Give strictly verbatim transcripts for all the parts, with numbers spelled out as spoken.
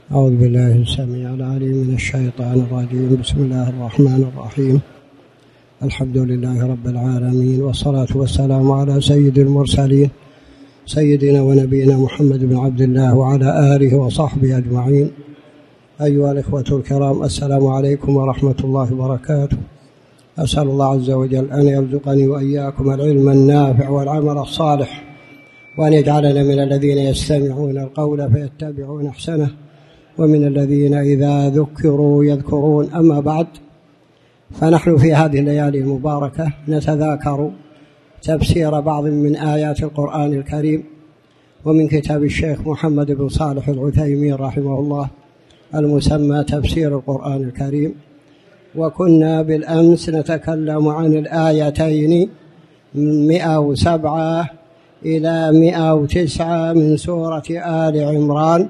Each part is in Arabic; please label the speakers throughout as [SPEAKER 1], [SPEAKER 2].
[SPEAKER 1] أعوذ بالله السميع العليم من الشيطان الرجيم. بسم الله الرحمن الرحيم. الحمد لله رب العالمين، والصلاة والسلام على سيد المرسلين سيدنا ونبينا محمد بن عبد الله وعلى آله وصحبه أجمعين. أيها الإخوة الكرام، السلام عليكم ورحمة الله وبركاته. أسأل الله عز وجل أن يرزقني وإياكم العلم النافع والعمل الصالح، وأن يجعلنا من الذين يستمعون القول فيتبعون أحسنه، ومن الذين إذا ذكروا يذكرون. أما بعد، فنحن في هذه الليالي المباركة نتذاكر تفسير بعض من آيات القرآن الكريم ومن كتاب الشيخ محمد بن صالح العثيمين رحمه الله المسمى تفسير القرآن الكريم. وكنا بالأمس نتكلم عن الآيتين من مئة وسبعة إلى مئة وتسعة من سورة آل عمران،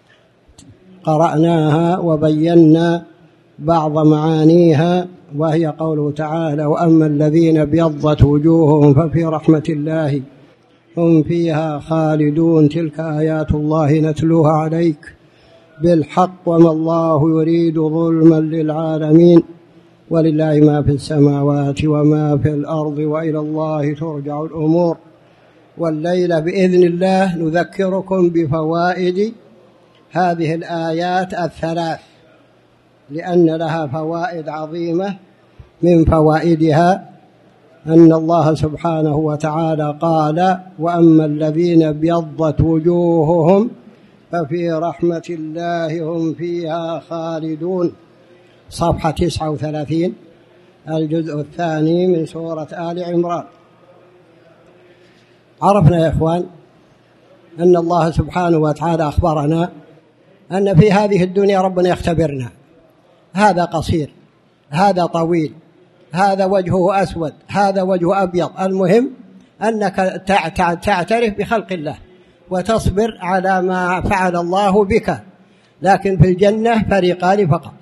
[SPEAKER 1] قرأناها وبينا بعض معانيها، وهي قوله تعالى: وأما الذين ابيضت وجوههم ففي رحمة الله هم فيها خالدون. تلك آيات الله نتلوها عليك بالحق وما الله يريد ظلما للعالمين، ولله ما في السماوات وما في الأرض وإلى الله ترجع الأمور. والليلة بإذن الله نذكركم بفوائد هذه الآيات الثلاث، لأن لها فوائد عظيمة. من فوائدها أن الله سبحانه وتعالى قال: وأما الذين ابيضت وجوههم ففي رحمة الله هم فيها خالدون. صفحة تسعة وثلاثين، الجزء الثاني من سورة آل عمران. عرفنا يا إخوان أن الله سبحانه وتعالى أخبرنا أن في هذه الدنيا ربنا يختبرنا، هذا قصير، هذا طويل، هذا وجهه أسود، هذا وجهه أبيض. المهم أنك تعترف بخلق الله وتصبر على ما فعل الله بك. لكن في الجنة فريقان فقط: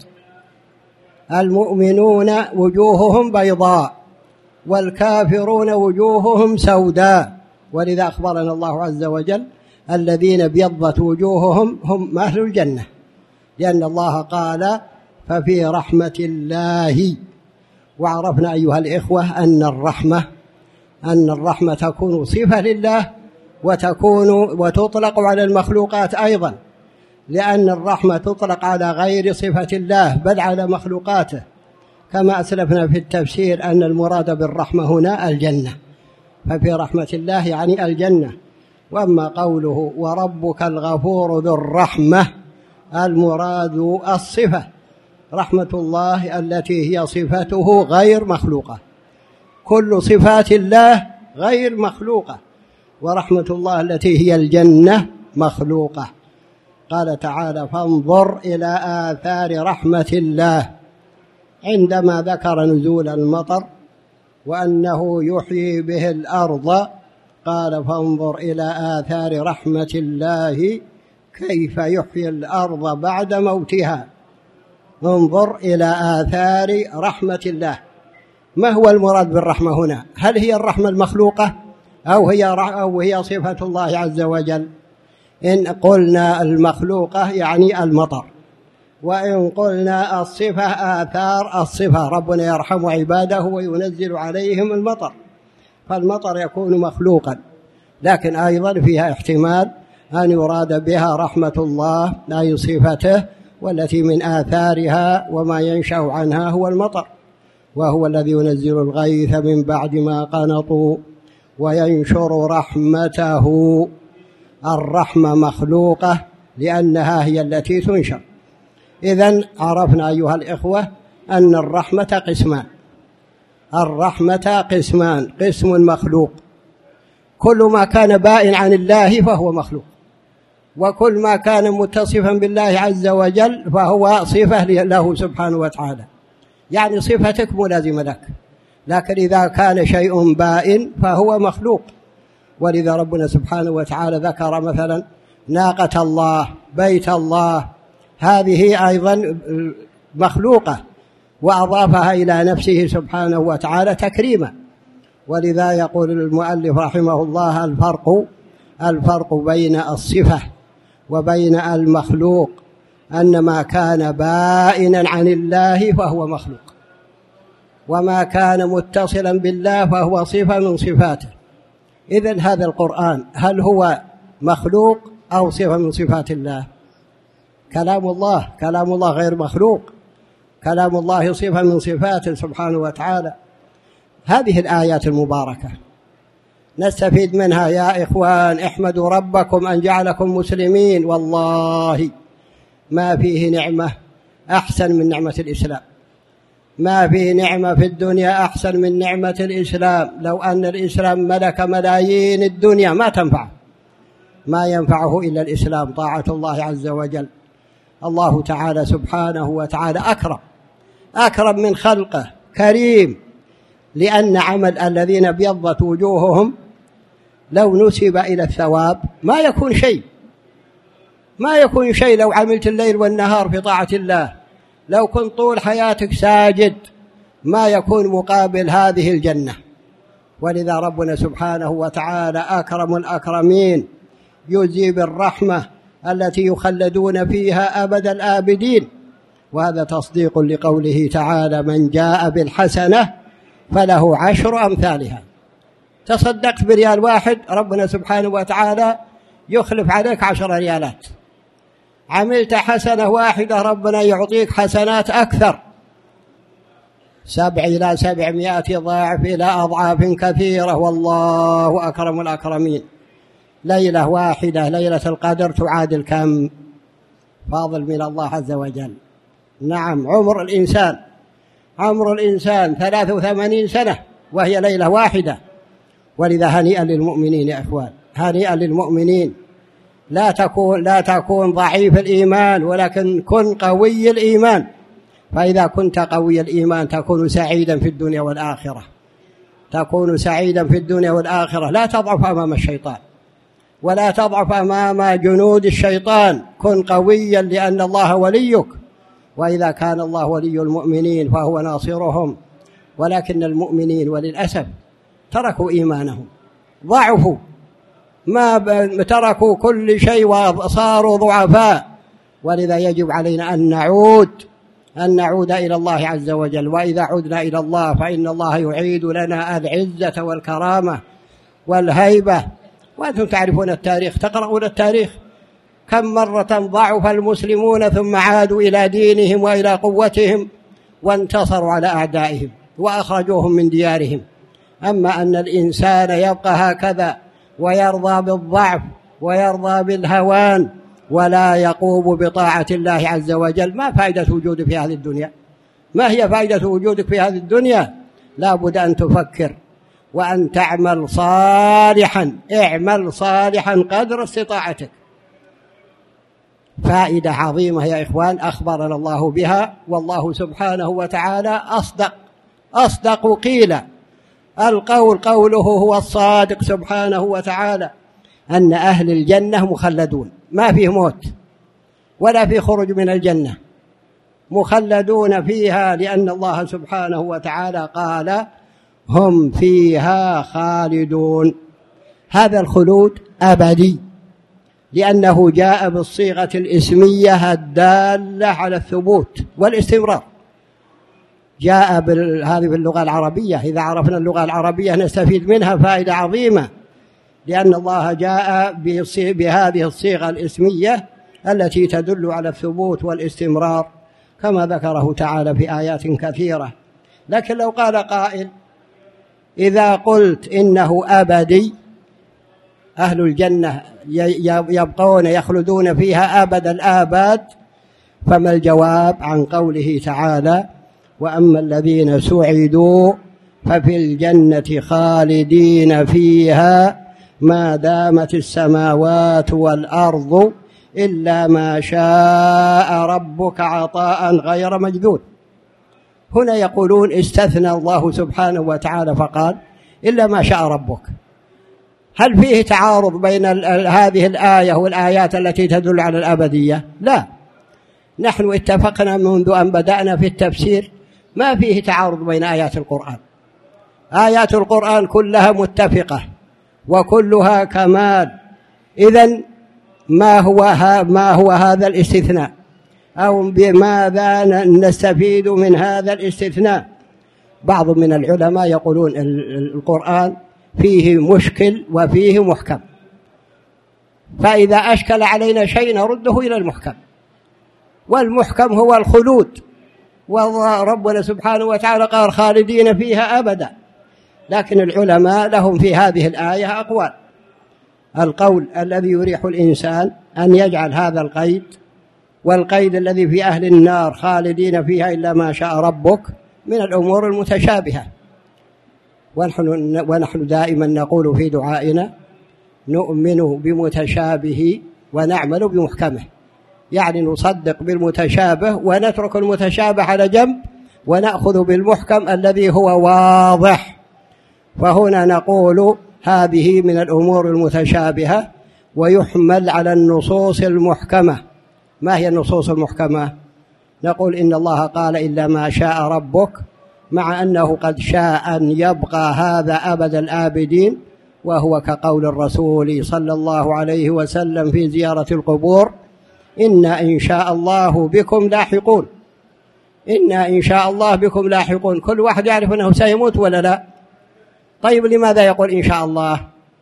[SPEAKER 1] المؤمنون وجوههم بيضاء، والكافرون وجوههم سوداء. ولذا أخبرنا الله عز وجل: الذين ابيضت وجوههم هم أهل الجنة، لأن الله قال: ففي رحمة الله. وعرفنا أيها الإخوة أن الرحمة أن الرحمة تكون صفة لله، وتكون وتطلق على المخلوقات أيضا، لأن الرحمة تطلق على غير صفة الله بل على مخلوقاته، كما أسلفنا في التفسير أن المراد بالرحمة هنا الجنة، ففي رحمة الله يعني الجنة. وأما قوله: وربك الغفور ذو الرحمة، المراد الصفة، رحمة الله التي هي صفته غير مخلوقة. كل صفات الله غير مخلوقة، ورحمة الله التي هي الجنة مخلوقة. قال تعالى: فانظر إلى آثار رحمة الله، عندما ذكر نزول المطر وأنه يحيي به الأرض قال: فانظر إلى آثار رحمة الله كيف يحيي الأرض بعد موتها. انظر إلى آثار رحمة الله. ما هو المراد بالرحمة هنا؟ هل هي الرحمة المخلوقة أو هي أو هي صفة الله عز وجل؟ إن قلنا المخلوقة يعني المطر، وإن قلنا الصفة آثار الصفة، ربنا يرحم عباده وينزل عليهم المطر، فالمطر يكون مخلوقا، لكن أيضا فيها احتمال أن يراد بها رحمة الله أي صفته، والتي من آثارها وما ينشأ عنها هو المطر، وهو الذي ينزل الغيث من بعد ما قنطوا وينشر رحمته. الرحمة مخلوقة لأنها هي التي تنشر. إذن عرفنا أيها الإخوة أن الرحمة قسمان. الرحمة قسمان: قسم مخلوق، كل ما كان بائن عن الله فهو مخلوق، وكل ما كان متصفا بالله عز وجل فهو صفة له سبحانه وتعالى، يعني صفتك ملازمة لك. لكن إذا كان شيء بائن فهو مخلوق. ولذا ربنا سبحانه وتعالى ذكر مثلا ناقة الله، بيت الله، هذه أيضا مخلوقة، وأضافها إلى نفسه سبحانه وتعالى تكريما. ولذا يقول المؤلف رحمه الله: الفرق الفرق بين الصفة وبين المخلوق أن ما كان بائنا عن الله فهو مخلوق، وما كان متصلا بالله فهو صفة من صفاته. إذن هذا القرآن هل هو مخلوق أو صفة من صفات الله؟ كلام الله كلام الله غير مخلوق، كلام الله صفة من صفاته سبحانه وتعالى. هذه الآيات المباركة نستفيد منها يا إخوان. احمدوا ربكم أن جعلكم مسلمين، والله ما فيه نعمة أحسن من نعمة الإسلام، ما فيه نعمة في الدنيا أحسن من نعمة الإسلام. لو أن الإسلام ملك ملايين الدنيا ما تنفعه، ما ينفعه إلا الإسلام، طاعة الله عز وجل. الله تعالى سبحانه وتعالى أكرم أكرم من خلقه، كريم، لأن عمل الذين ابيضت وجوههم لو نسب إلى الثواب ما يكون شيء، ما يكون شيء. لو عملت الليل والنهار في طاعة الله، لو كنت طول حياتك ساجد، ما يكون مقابل هذه الجنة. ولذا ربنا سبحانه وتعالى أكرم الأكرمين، يجزي بالرحمة التي يخلدون فيها أبد الآبدين. وهذا تصديق لقوله تعالى: من جاء بالحسنة فله عشر أمثالها. تصدقت بريال واحد، ربنا سبحانه وتعالى يخلف عليك عشر ريالات. عملت حسنة واحدة، ربنا يعطيك حسنات أكثر، سبع إلى سبعمائة ضاعف إلى أضعاف كثيرة. والله أكرم الأكرمين. ليلة واحدة ليلة القدر تعادل كم؟ فاضل من الله عز وجل. نعم، عمر الإنسان عمر الإنسان ثلاث وثمانين سنة وهي ليلة واحدة. ولذا هنيئا للمؤمنين يا إخوان، هنيئا للمؤمنين. لا تكون لا تكون ضعيف الإيمان، ولكن كن قوي الإيمان. فإذا كنت قوي الإيمان تكون سعيدا في الدنيا والآخرة، تكون سعيدا في الدنيا والآخرة. لا تضعف أمام الشيطان، ولا تضعف أمام جنود الشيطان. كن قويا لأن الله وليك، وإذا كان الله ولي المؤمنين فهو ناصرهم. ولكن المؤمنين وللأسف تركوا إيمانهم، ضعفوا، ما تركوا كل شيء وصاروا ضعفاء. ولذا يجب علينا أن نعود أن نعود إلى الله عز وجل. وإذا عدنا إلى الله فإن الله يعيد لنا العزة والكرامة والهيبة. وأنتم تعرفون التاريخ، تقرؤون التاريخ، كم مرة ضعف المسلمون ثم عادوا إلى دينهم وإلى قوتهم وانتصروا على أعدائهم وأخرجوهم من ديارهم. أما أن الإنسان يبقى هكذا ويرضى بالضعف ويرضى بالهوان ولا يقوم بطاعة الله عز وجل، ما فائدة وجودك في هذه الدنيا؟ ما هي فائدة وجودك في هذه الدنيا؟ لا بد أن تفكر وأن تعمل صالحا، اعمل صالحا قدر استطاعتك. فائدة عظيمة يا إخوان أخبرنا الله بها، والله سبحانه وتعالى أصدق أصدق قيل. القول قوله هو الصادق سبحانه وتعالى، أن أهل الجنة مخلدون، ما فيه موت ولا في خروج من الجنة، مخلدون فيها، لأن الله سبحانه وتعالى قال: هم فيها خالدون. هذا الخلود أبدي، لأنه جاء بالصيغة الإسمية الدالة على الثبوت والاستمرار. جاء هذه باللغة العربية، إذا عرفنا اللغة العربية نستفيد منها فائدة عظيمة، لأن الله جاء بهذه الصيغة الإسمية التي تدل على الثبوت والاستمرار كما ذكره تعالى في آيات كثيرة. لكن لو قال قائل: إذا قلت إنه أبدي، أهل الجنة يبقون يخلدون فيها أبد الآباد، فما الجواب عن قوله تعالى: وأما الذين سعدوا ففي الجنة خالدين فيها ما دامت السماوات والأرض إلا ما شاء ربك عطاء غير مجذوذ. هنا يقولون استثنى الله سبحانه وتعالى فقال: إلا ما شاء ربك. هل فيه تعارض بين هذه الآية والآيات التي تدل على الأبدية؟ لا، نحن اتفقنا منذ أن بدأنا في التفسير ما فيه تعارض بين آيات القرآن. آيات القرآن كلها متفقة وكلها كمال. إذن ما هو ما هو هذا الاستثناء؟ أو بماذا نستفيد من هذا الاستثناء؟ بعض من العلماء يقولون القرآن فيه مشكل وفيه محكم، فإذا أشكل علينا شيء نرده إلى المحكم، والمحكم هو الخلود، وربنا سبحانه وتعالى قال خالدين فيها أبدا. لكن العلماء لهم في هذه الآية أقوال. القول الذي يريح الإنسان أن يجعل هذا القيد، والقيد الذي في أهل النار خالدين فيها إلا ما شاء ربك، من الأمور المتشابهة. ونحن, ونحن دائما نقول في دعائنا نؤمن بمتشابه ونعمل بمحكمه، يعني نصدق بالمتشابه ونترك المتشابه على جنب ونأخذ بالمحكم الذي هو واضح. فهنا نقول هذه من الأمور المتشابهة ويحمل على النصوص المحكمة. ما هي النصوص المحكمة؟ نقول إن الله قال إلا ما شاء ربك، مع أنه قد شاء أن يبقى هذا أبد الآبدين، وهو كقول الرسول صلى الله عليه وسلم في زيارة القبور: إنا إن شاء الله بكم لاحقون. إنا إن شاء الله بكم لاحقون، كل واحد يعرف أنه سيموت ولا لا؟ طيب لماذا يقول إن شاء الله؟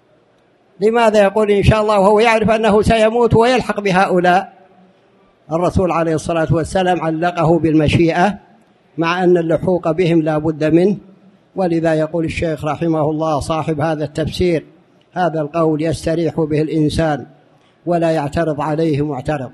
[SPEAKER 1] لماذا يقول إن شاء الله وهو يعرف أنه سيموت ويلحق بهؤلاء؟ الرسول عليه الصلاة والسلام علقه بالمشيئة، مع أن اللحوق بهم لا بد منه. ولذا يقول الشيخ رحمه الله صاحب هذا التفسير: هذا القول يستريح به الإنسان ولا يعترض عليه معترض.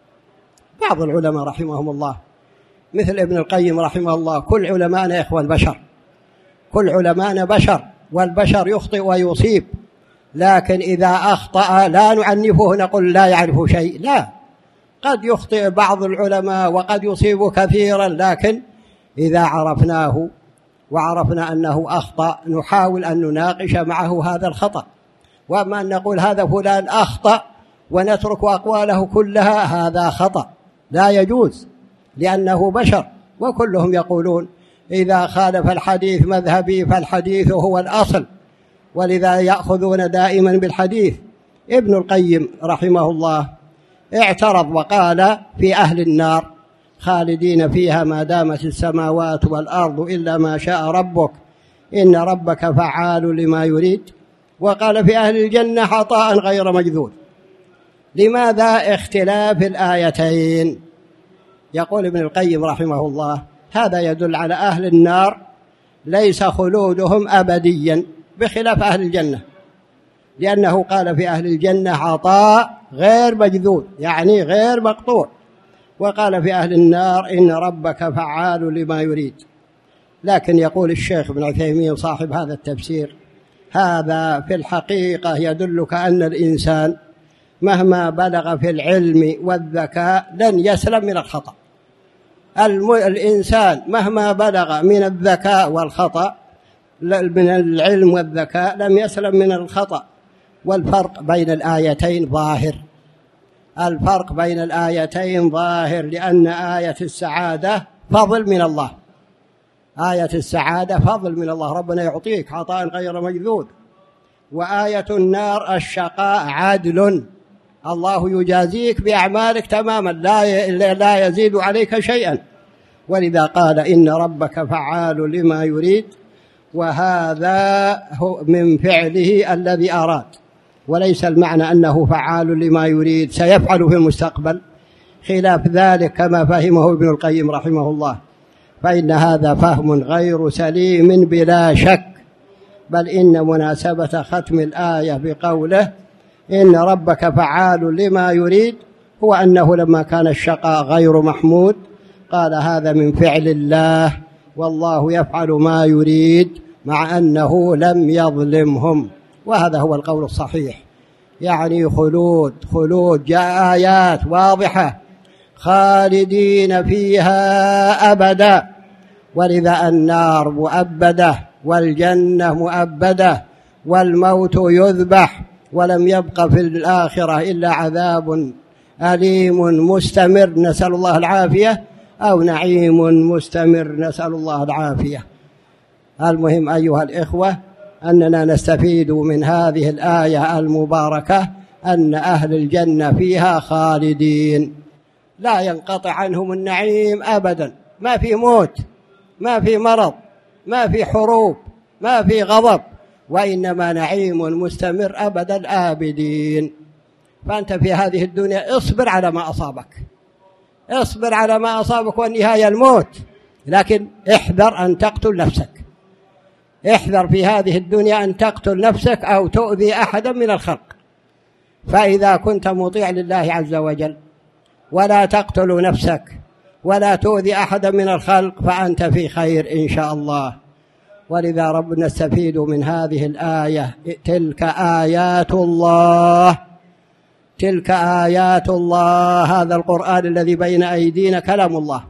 [SPEAKER 1] بعض العلماء رحمهم الله مثل ابن القيم رحمه الله، كل علماءنا يا إخوان بشر، كل علماءنا بشر، والبشر يخطئ ويصيب، لكن إذا أخطأ لا نعنفه نقول لا يعرف شيء، لا، قد يخطئ بعض العلماء وقد يصيب كثيرا، لكن إذا عرفناه وعرفنا أنه أخطأ نحاول أن نناقش معه هذا الخطأ. وأما أن نقول هذا فلان أخطأ ونترك أقواله كلها، هذا خطأ لا يجوز، لأنه بشر وكلهم يقولون إذا خالف الحديث مذهبي فالحديث هو الأصل، ولذا يأخذون دائما بالحديث. ابن القيم رحمه الله اعترض وقال في أهل النار خالدين فيها ما دامت السماوات والأرض إلا ما شاء ربك إن ربك فعال لما يريد، وقال في أهل الجنة عطاء غير مجذوذ. لماذا اختلاف الآيتين؟ يقول ابن القيم رحمه الله هذا يدل على أهل النار ليس خلودهم أبديا بخلاف أهل الجنة، لأنه قال في أهل الجنة عطاء غير مجذوذ يعني غير مقطوع، وقال في أهل النار إن ربك فعال لما يريد. لكن يقول الشيخ ابن عثيمين صاحب هذا التفسير هذا في الحقيقة يدلك أن الإنسان مهما بلغ في العلم والذكاء لن يسلم من الخطأ. الإنسان مهما بلغ من الذكاء والخطأ من العلم والذكاء لم يسلم من الخطأ. والفرق بين الآيتين ظاهر، الفرق بين الآيتين ظاهر، لأن آية السعادة فضل من الله، آية السعادة فضل من الله، ربنا يعطيك عطاء غير مجذوذ. وآية النار الشقاء عدل، الله يجازيك بأعمالك تماما لا لا يزيد عليك شيئا. ولذا قال إن ربك فعال لما يريد، وهذا هو من فعله الذي أراد، وليس المعنى أنه فعال لما يريد سيفعل في المستقبل، خلاف ذلك كما فهمه ابن القيم رحمه الله، فإن هذا فهم غير سليم بلا شك. بل إن مناسبة ختم الآية بقوله إن ربك فعال لما يريد هو أنه لما كان الشقاء غير محمود قال هذا من فعل الله والله يفعل ما يريد، مع أنه لم يظلمهم، وهذا هو القول الصحيح. يعني خلود خلود جاء آيات واضحة خالدين فيها أبدا، ولذا النار مؤبدة والجنة مؤبدة والموت يذبح، ولم يبق في الآخرة إلا عذاب أليم مستمر نسأل الله العافية، أو نعيم مستمر نسأل الله العافية. المهم أيها الإخوة أننا نستفيد من هذه الآية المباركة أن أهل الجنة فيها خالدين، لا ينقطع عنهم النعيم أبدا، ما في موت، ما في مرض، ما في حروب، ما في غضب، وإنما نعيم مستمر أبد الآبدين. فأنت في هذه الدنيا اصبر على ما أصابك، اصبر على ما أصابك، والنهاية الموت، لكن احذر أن تقتل نفسك، احذر في هذه الدنيا أن تقتل نفسك أو تؤذي أحدا من الخلق. فإذا كنت مطيع لله عز وجل ولا تقتل نفسك ولا تؤذي أحدا من الخلق فأنت في خير إن شاء الله. ولذا ربنا نستفيد من هذه الآية، تلك آيات الله، تلك آيات الله، هذا القرآن الذي بين أيدينا كلام الله،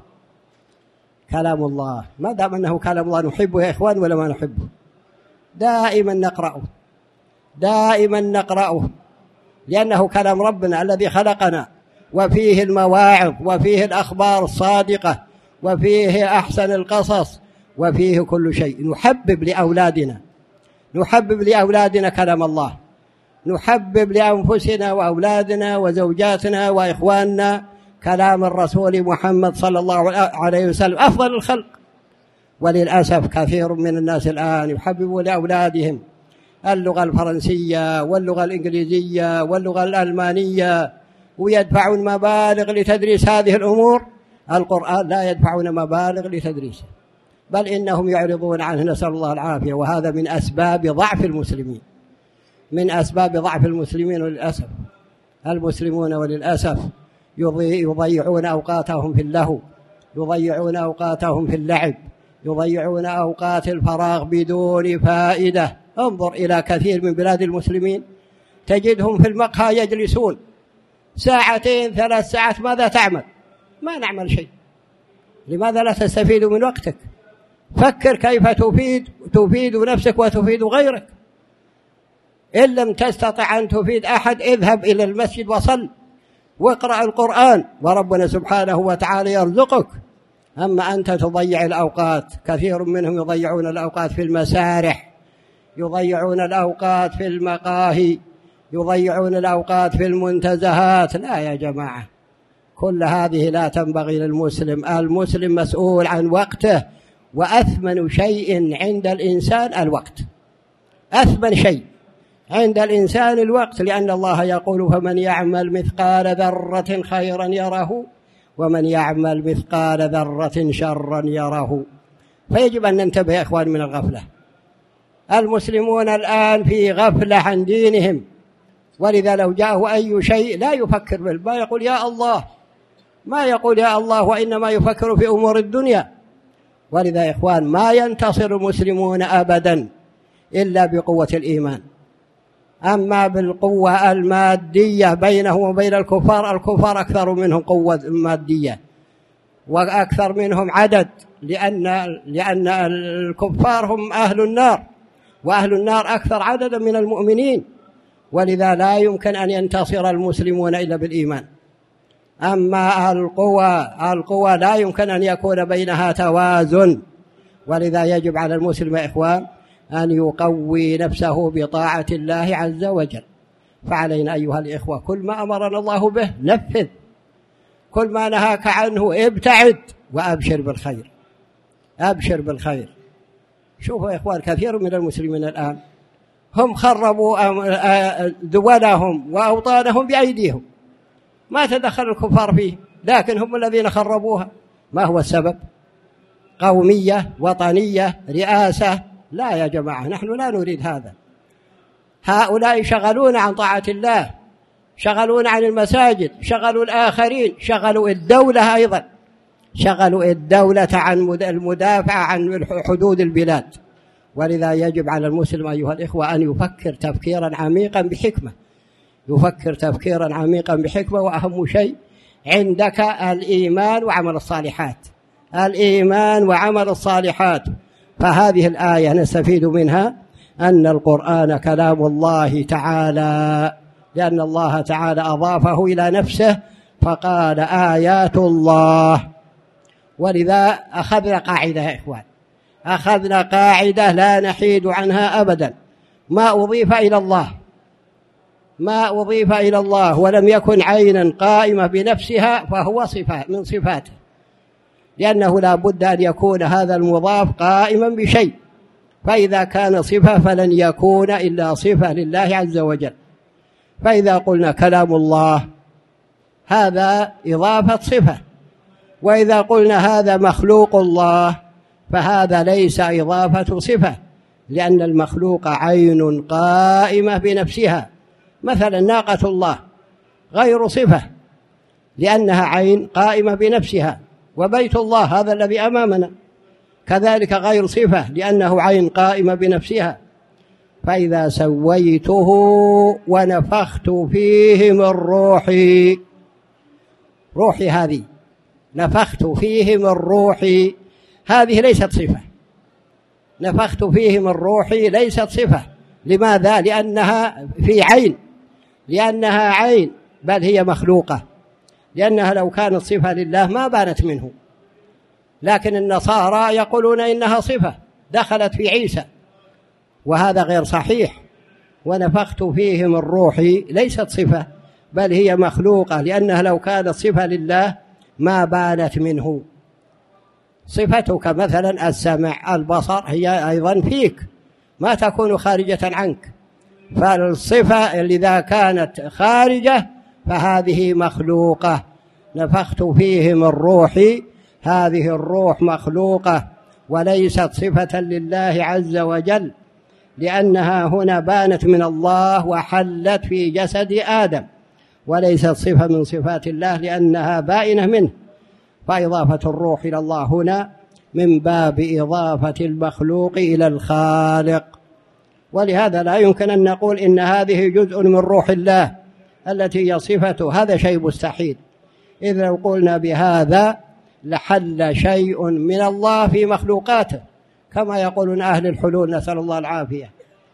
[SPEAKER 1] كلام الله. ما دام أنه كلام الله نحبه يا إخوان ولا ما نحبه؟ دائما نقرأه، دائما نقرأه، لأنه كلام ربنا الذي خلقنا، وفيه المواعظ، وفيه الأخبار الصادقة، وفيه أحسن القصص، وفيه كل شيء. نحبب لأولادنا، نحبب لأولادنا كلام الله، نحبب لأنفسنا وأولادنا وزوجاتنا وإخواننا كلام الرسول محمد صلى الله عليه وسلم أفضل الخلق. وللأسف كثير من الناس الآن يحببوا لأولادهم اللغة الفرنسية واللغة الإنجليزية واللغة الألمانية، ويدفعون مبالغ لتدريس هذه الأمور. القرآن لا يدفعون مبالغ لتدريسه، بل إنهم يعرضون عنه، نسأل الله العافية. وهذا من أسباب ضعف المسلمين، من أسباب ضعف المسلمين. وللأسف المسلمون وللأسف يضيعون أوقاتهم في اللهو، يضيعون أوقاتهم في اللعب، يضيعون أوقات الفراغ بدون فائدة. انظر إلى كثير من بلاد المسلمين تجدهم في المقهى يجلسون ساعتين ثلاث ساعات، ماذا تعمل؟ ما نعمل شيء. لماذا لا تستفيد من وقتك؟ فكر كيف تفيد تفيد نفسك وتفيد غيرك. إن لم تستطع أن تفيد أحد اذهب إلى المسجد وصل واقرأ القرآن، وربنا سبحانه وتعالى يرزقك. أما أنت تضيع الأوقات، كثير منهم يضيعون الأوقات في المسارح، يضيعون الأوقات في المقاهي، يضيعون الأوقات في المنتزهات. لا يا جماعة، كل هذه لا تنبغي للمسلم. المسلم مسؤول عن وقته، وأثمن شيء عند الإنسان الوقت، أثمن شيء عند الإنسان الوقت، لأن الله يقول فمن يعمل مثقال ذرة خيرا يره ومن يعمل مثقال ذرة شرا يره. فيجب أن ننتبه يا إخوان من الغفلة. المسلمون الآن في غفلة عن دينهم، ولذا لو جاءه أي شيء لا يفكر به، ما يقول يا الله، ما يقول يا الله، وإنما يفكر في أمور الدنيا. ولذا يا إخوان ما ينتصر المسلمون أبدا إلا بقوة الإيمان. أما بالقوة المادية بينهم وبين الكفار، الكفار أكثر منهم قوة مادية وأكثر منهم عدد، لأن لأن الكفار هم أهل النار، وأهل النار أكثر عددا من المؤمنين. ولذا لا يمكن أن ينتصر المسلمون إلا بالإيمان. أما القوى القوى لا يمكن أن يكون بينها توازن. ولذا يجب على المسلم يا إخوان أن يقوي نفسه بطاعة الله عز وجل. فعلينا أيها الإخوة كل ما أمرنا الله به نفذ، كل ما نهاك عنه ابتعد، وأبشر بالخير، أبشر بالخير. شوفوا يا إخوان كثير من المسلمين الآن هم خربوا دولهم وأوطانهم بأيديهم، ما تدخل الكفار فيه، لكن هم الذين خربوها. ما هو السبب؟ قومية، وطنية، رئاسة؟ لا يا جماعة، نحن لا نريد هذا. هؤلاء شغلون عن طاعة الله، شغلون عن المساجد، شغلوا الآخرين، شغلوا الدولة أيضا، شغلوا الدولة عن المدافعة عن حدود البلاد. ولذا يجب على المسلم أيها الإخوة أن يفكر تفكيرا عميقا بحكمة، يفكر تفكيرا عميقا بحكمة. وأهم شيء عندك الإيمان وعمل الصالحات، الإيمان وعمل الصالحات. فهذه الآية نستفيد منها أن القرآن كلام الله تعالى، لأن الله تعالى أضافه إلى نفسه فقال آيات الله. ولذا أخذنا قاعدة يا إخوان، أخذنا قاعدة لا نحيد عنها أبدا: ما أضيف إلى الله ما أضيف إلى الله ولم يكن عينا قائمة بنفسها فهو صفة من صفاته، لأنه لا بد أن يكون هذا المضاف قائما بشيء، فإذا كان صفة فلن يكون إلا صفة لله عز وجل. فإذا قلنا كلام الله هذا إضافة صفة، وإذا قلنا هذا مخلوق الله فهذا ليس إضافة صفة، لأن المخلوق عين قائمة بنفسها. مثلا ناقة الله غير صفة لأنها عين قائمة بنفسها، وبيت الله هذا الذي أمامنا كذلك غير صفة لأنه عين قائمة بنفسها. فإذا سويته ونفخت فيه من روحي، روحي هذه نفخت فيه من روحي هذه ليست صفة، نفخت فيه من روحي ليست صفة. لماذا؟ لأنها في عين، لأنها عين بل هي مخلوقة، لأنها لو كانت صفة لله ما بانت منه. لكن النصارى يقولون إنها صفة دخلت في عيسى، وهذا غير صحيح. ونفخت فيه من روحي ليست صفة بل هي مخلوقة، لأنها لو كانت صفة لله ما بانت منه. صفتك مثلا السمع البصر هي أيضا فيك، ما تكون خارجة عنك، فالصفة إذا كانت خارجة فهذه مخلوقة. نفخت فيه من روحي، هذه الروح مخلوقة وليست صفة لله عز وجل، لأنها هنا بانت من الله وحلت في جسد آدم، وليست صفة من صفات الله لأنها بائنة منه. فإضافة الروح إلى الله هنا من باب إضافة المخلوق إلى الخالق، ولهذا لا يمكن أن نقول إن هذه جزء من روح الله التي هي صفته، هذا شيء مستحيل. إذ لو قلنا بهذا لحل شيء من الله في مخلوقاته كما يقولون أهل الحلول، نسأل الله العافية.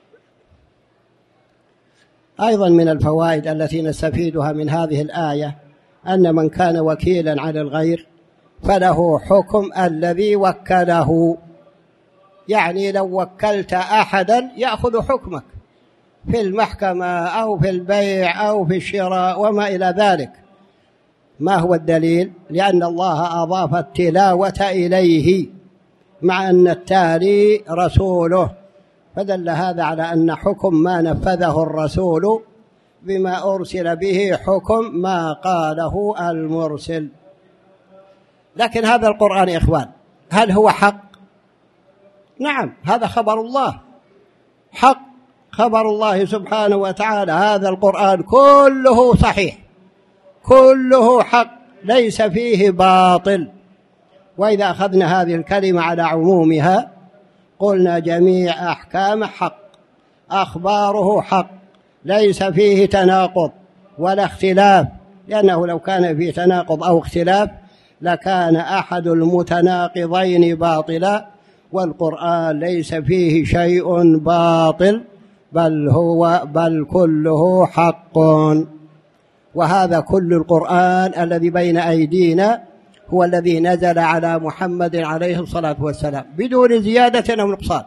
[SPEAKER 1] أيضا من الفوائد التي نستفيدها من هذه الآية أن من كان وكيلا على الغير فله حكم الذي وكله، يعني لو وكلت أحدا يأخذ حكمك في المحكمة أو في البيع أو في الشراء وما إلى ذلك. ما هو الدليل؟ لأن الله أضاف التلاوة إليه مع أن التالي رسوله، فدل هذا على أن حكم ما نفذه الرسول بما أرسل به حكم ما قاله المرسل. لكن هذا القرآن يا إخوان هل هو حق؟ نعم، هذا خبر الله حق، خبر الله سبحانه وتعالى. هذا القرآن كله صحيح، كله حق، ليس فيه باطل. وإذا أخذنا هذه الكلمة على عمومها قلنا جميع أحكام حق، أخباره حق، ليس فيه تناقض ولا اختلاف، لأنه لو كان فيه تناقض أو اختلاف لكان أحد المتناقضين باطلا، والقرآن ليس فيه شيء باطل بل هو بل كله حق. وهذا كل القرآن الذي بين أيدينا هو الذي نزل على محمد عليه الصلاة والسلام بدون زيادة أو نقصان.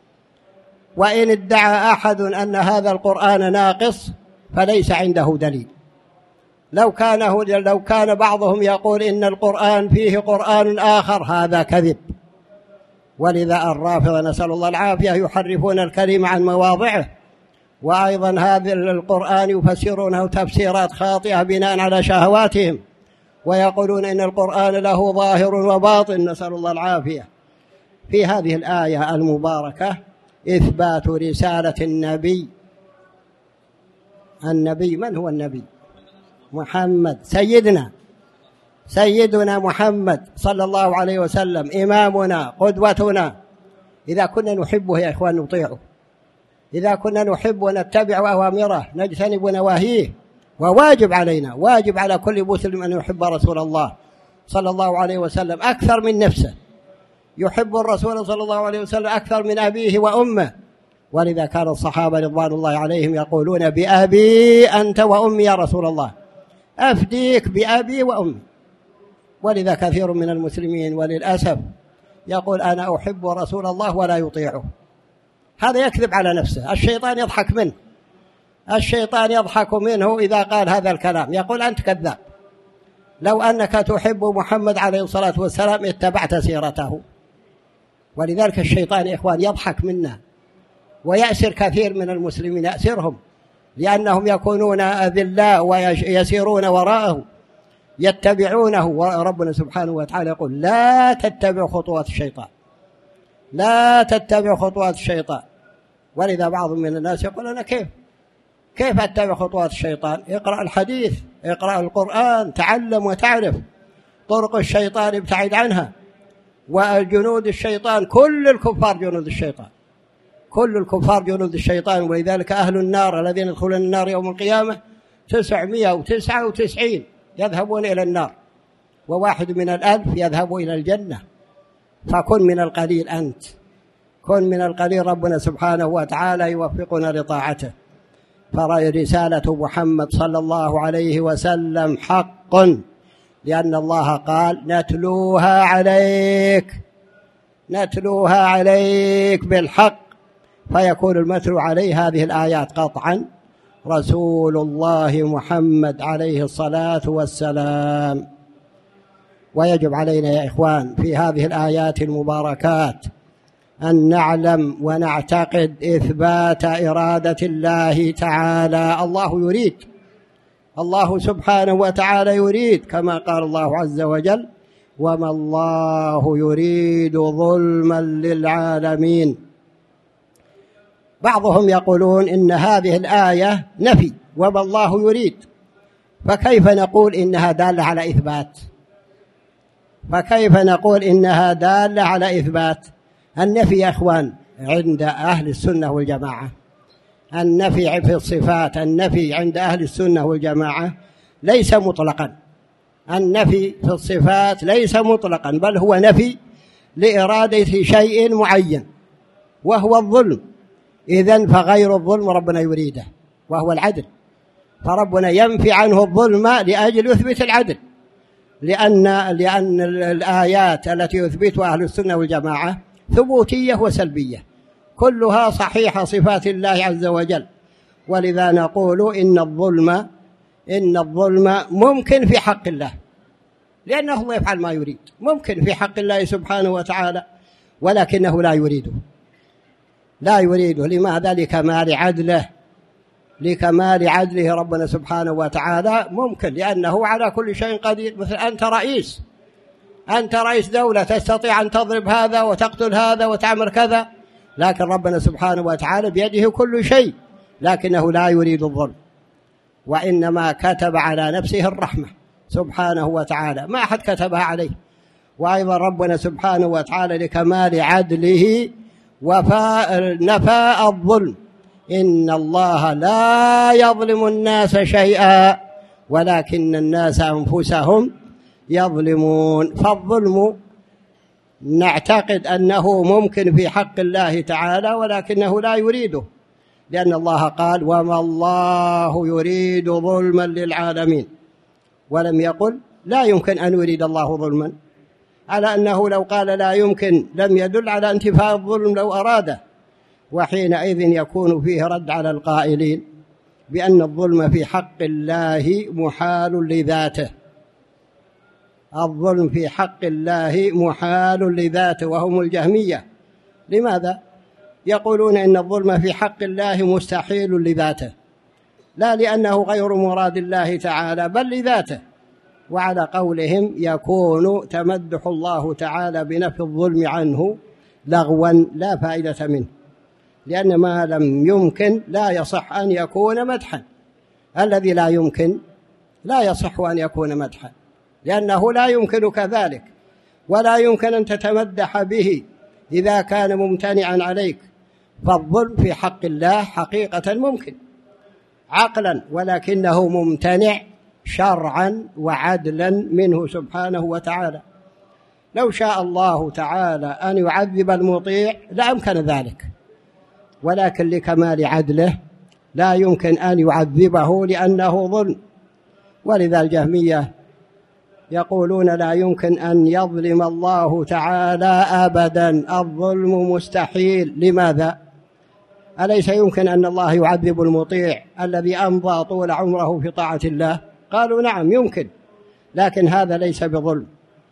[SPEAKER 1] وإن ادعى أحد أن هذا القرآن ناقص فليس عنده دليل. لو كان لو كان بعضهم يقول إن القرآن فيه قرآن آخر هذا كذب. ولذا الرافضة نسأل الله العافية يحرفون الكلمة عن مواضعه، وأيضا هذا القرآن يفسرونه تفسيرات خاطئة بناء على شهواتهم، ويقولون إن القرآن له ظاهر وباطن، نسأل الله العافية. في هذه الآية المباركة إثبات رسالة النبي. النبي من هو النبي؟ محمد، سيدنا سيدنا محمد صلى الله عليه وسلم، إمامنا قدوتنا. إذا كنا نحبه يا إخوان نطيعه، إذا كنا نحب ونتبع أوامره نجتنب نواهيه، وواجب علينا، واجب على كل مسلم أن يحب رسول الله صلى الله عليه وسلم أكثر من نفسه. يحب الرسول صلى الله عليه وسلم أكثر من أبيه وأمه. ولذا كان الصحابة رضوان الله عليهم يقولون بأبي أنت وأمي يا رسول الله، أفديك بأبي وأمي. ولذا كثير من المسلمين وللأسف يقول أنا أحب رسول الله ولا يطيعه، هذا يكذب على نفسه، الشيطان يضحك منه. الشيطان يضحك منه إذا قال هذا الكلام، يقول أنت كذاب، لو أنك تحب محمد عليه الصلاة والسلام اتبعت سيرته. ولذلك الشيطان يا إخوان يضحك منا ويأسر كثير من المسلمين، يأسرهم لأنهم يكونون أذلاء ويسيرون وراءه يتبعونه. وربنا سبحانه وتعالى يقول لا تتبع خطوات الشيطان، لا تتبع خطوات الشيطان. ولذا بعض من الناس يقول أنا كيف كيف أتبع خطوات الشيطان؟ اقرأ الحديث، اقرأ القرآن، تعلم وتعرف طرق الشيطان، ابتعد عنها. وجنود الشيطان كل الكفار جنود الشيطان، كل الكفار جنود الشيطان. ولذلك أهل النار الذين يدخلون النار يوم القيامة تسعمائة وتسعة وتسعين يذهبون إلى النار، وواحد من الألف يذهب إلى الجنة. فكن من القليل أنت، كن من القليل، ربنا سبحانه وتعالى يوفقنا لطاعته. فرسالة محمد صلى الله عليه وسلم حق، لأن الله قال نتلوها عليك، نتلوها عليك بالحق، فيكون المتلو عليه هذه الآيات قطعا رسول الله محمد عليه الصلاة والسلام. ويجب علينا يا إخوان في هذه الآيات المباركات أن نعلم ونعتقد إثبات إرادة الله تعالى. الله يريد، الله سبحانه وتعالى يريد، كما قال الله عز وجل وما الله يريد ظلما للعالمين. بعضهم يقولون إن هذه الآية نفي وما الله يريد، فكيف نقول إنها دالة على إثبات؟ فكيف نقول إنها دالة على إثبات؟ النفي يا إخوان عند أهل السنة والجماعة، النفي في الصفات، النفي عند أهل السنة والجماعة ليس مطلقا، النفي في الصفات ليس مطلقا، بل هو نفي لإرادة شيء معين وهو الظلم. إذن فغير الظلم ربنا يريده وهو العدل، فربنا ينفي عنه الظلم لأجل يثبت العدل، لأن لأن الآيات التي يثبتها أهل السنة والجماعة ثبوتية وسلبية، كلها صحيحة صفات الله عز وجل. ولذا نقول إن الظلم إن الظلم ممكن في حق الله، لأنه الله يفعل ما يريد، ممكن في حق الله سبحانه وتعالى، ولكنه لا يريده، لا يريده. لماذا؟ لكمال عدله، لكمال عدله ربنا سبحانه وتعالى ممكن، لأنه على كل شيء قدير. مثل أنت رئيس، أنت رئيس دولة، تستطيع أن تضرب هذا وتقتل هذا وتعمل كذا، لكن ربنا سبحانه وتعالى بيده كل شيء، لكنه لا يريد الظلم، وإنما كتب على نفسه الرحمة سبحانه وتعالى، ما أحد كتبها عليه. وأيضا ربنا سبحانه وتعالى لكمال عدله وفاء نفاء الظلم، إن الله لا يظلم الناس شيئا ولكن الناس أنفسهم يظلمون. فالظلم نعتقد أنه ممكن في حق الله تعالى، ولكنه لا يريده، لأن الله قال وما الله يريد ظلما للعالمين، ولم يقل لا يمكن أن يريد الله ظلما، على أنه لو قال لا يمكن لم يدل على انتفاء الظلم لو أراده، وحينئذ يكون فيه رد على القائلين بأن الظلم في حق الله محال لذاته، الظلم في حق الله محال لذاته، وهم الجهمية. لماذا؟ يقولون إن الظلم في حق الله مستحيل لذاته، لا لأنه غير مراد الله تعالى بل لذاته. وعلى قولهم يكون تمدح الله تعالى بنفي الظلم عنه لغوا لا فائدة منه، لأن ما لم يمكن لا يصح أن يكون مدحا، الذي لا يمكن لا يصح أن يكون مدحا، لأنه لا يمكن كذلك، ولا يمكن أن تتمدح به إذا كان ممتنعا عليك. فالظلم في حق الله حقيقة ممكن عقلا، ولكنه ممتنع شرعا وعدلا منه سبحانه وتعالى. لو شاء الله تعالى أن يعذب المطيع لأمكن ذلك، ولكن لكمال عدله لا يمكن أن يعذبه لأنه ظلم. ولذا الجهمية يقولون لا يمكن أن يظلم الله تعالى أبدا، الظلم مستحيل. لماذا؟ أليس يمكن أن الله يعذب المطيع الذي أمضى طول عمره في طاعة الله؟ قالوا نعم يمكن، لكن هذا ليس بظلم،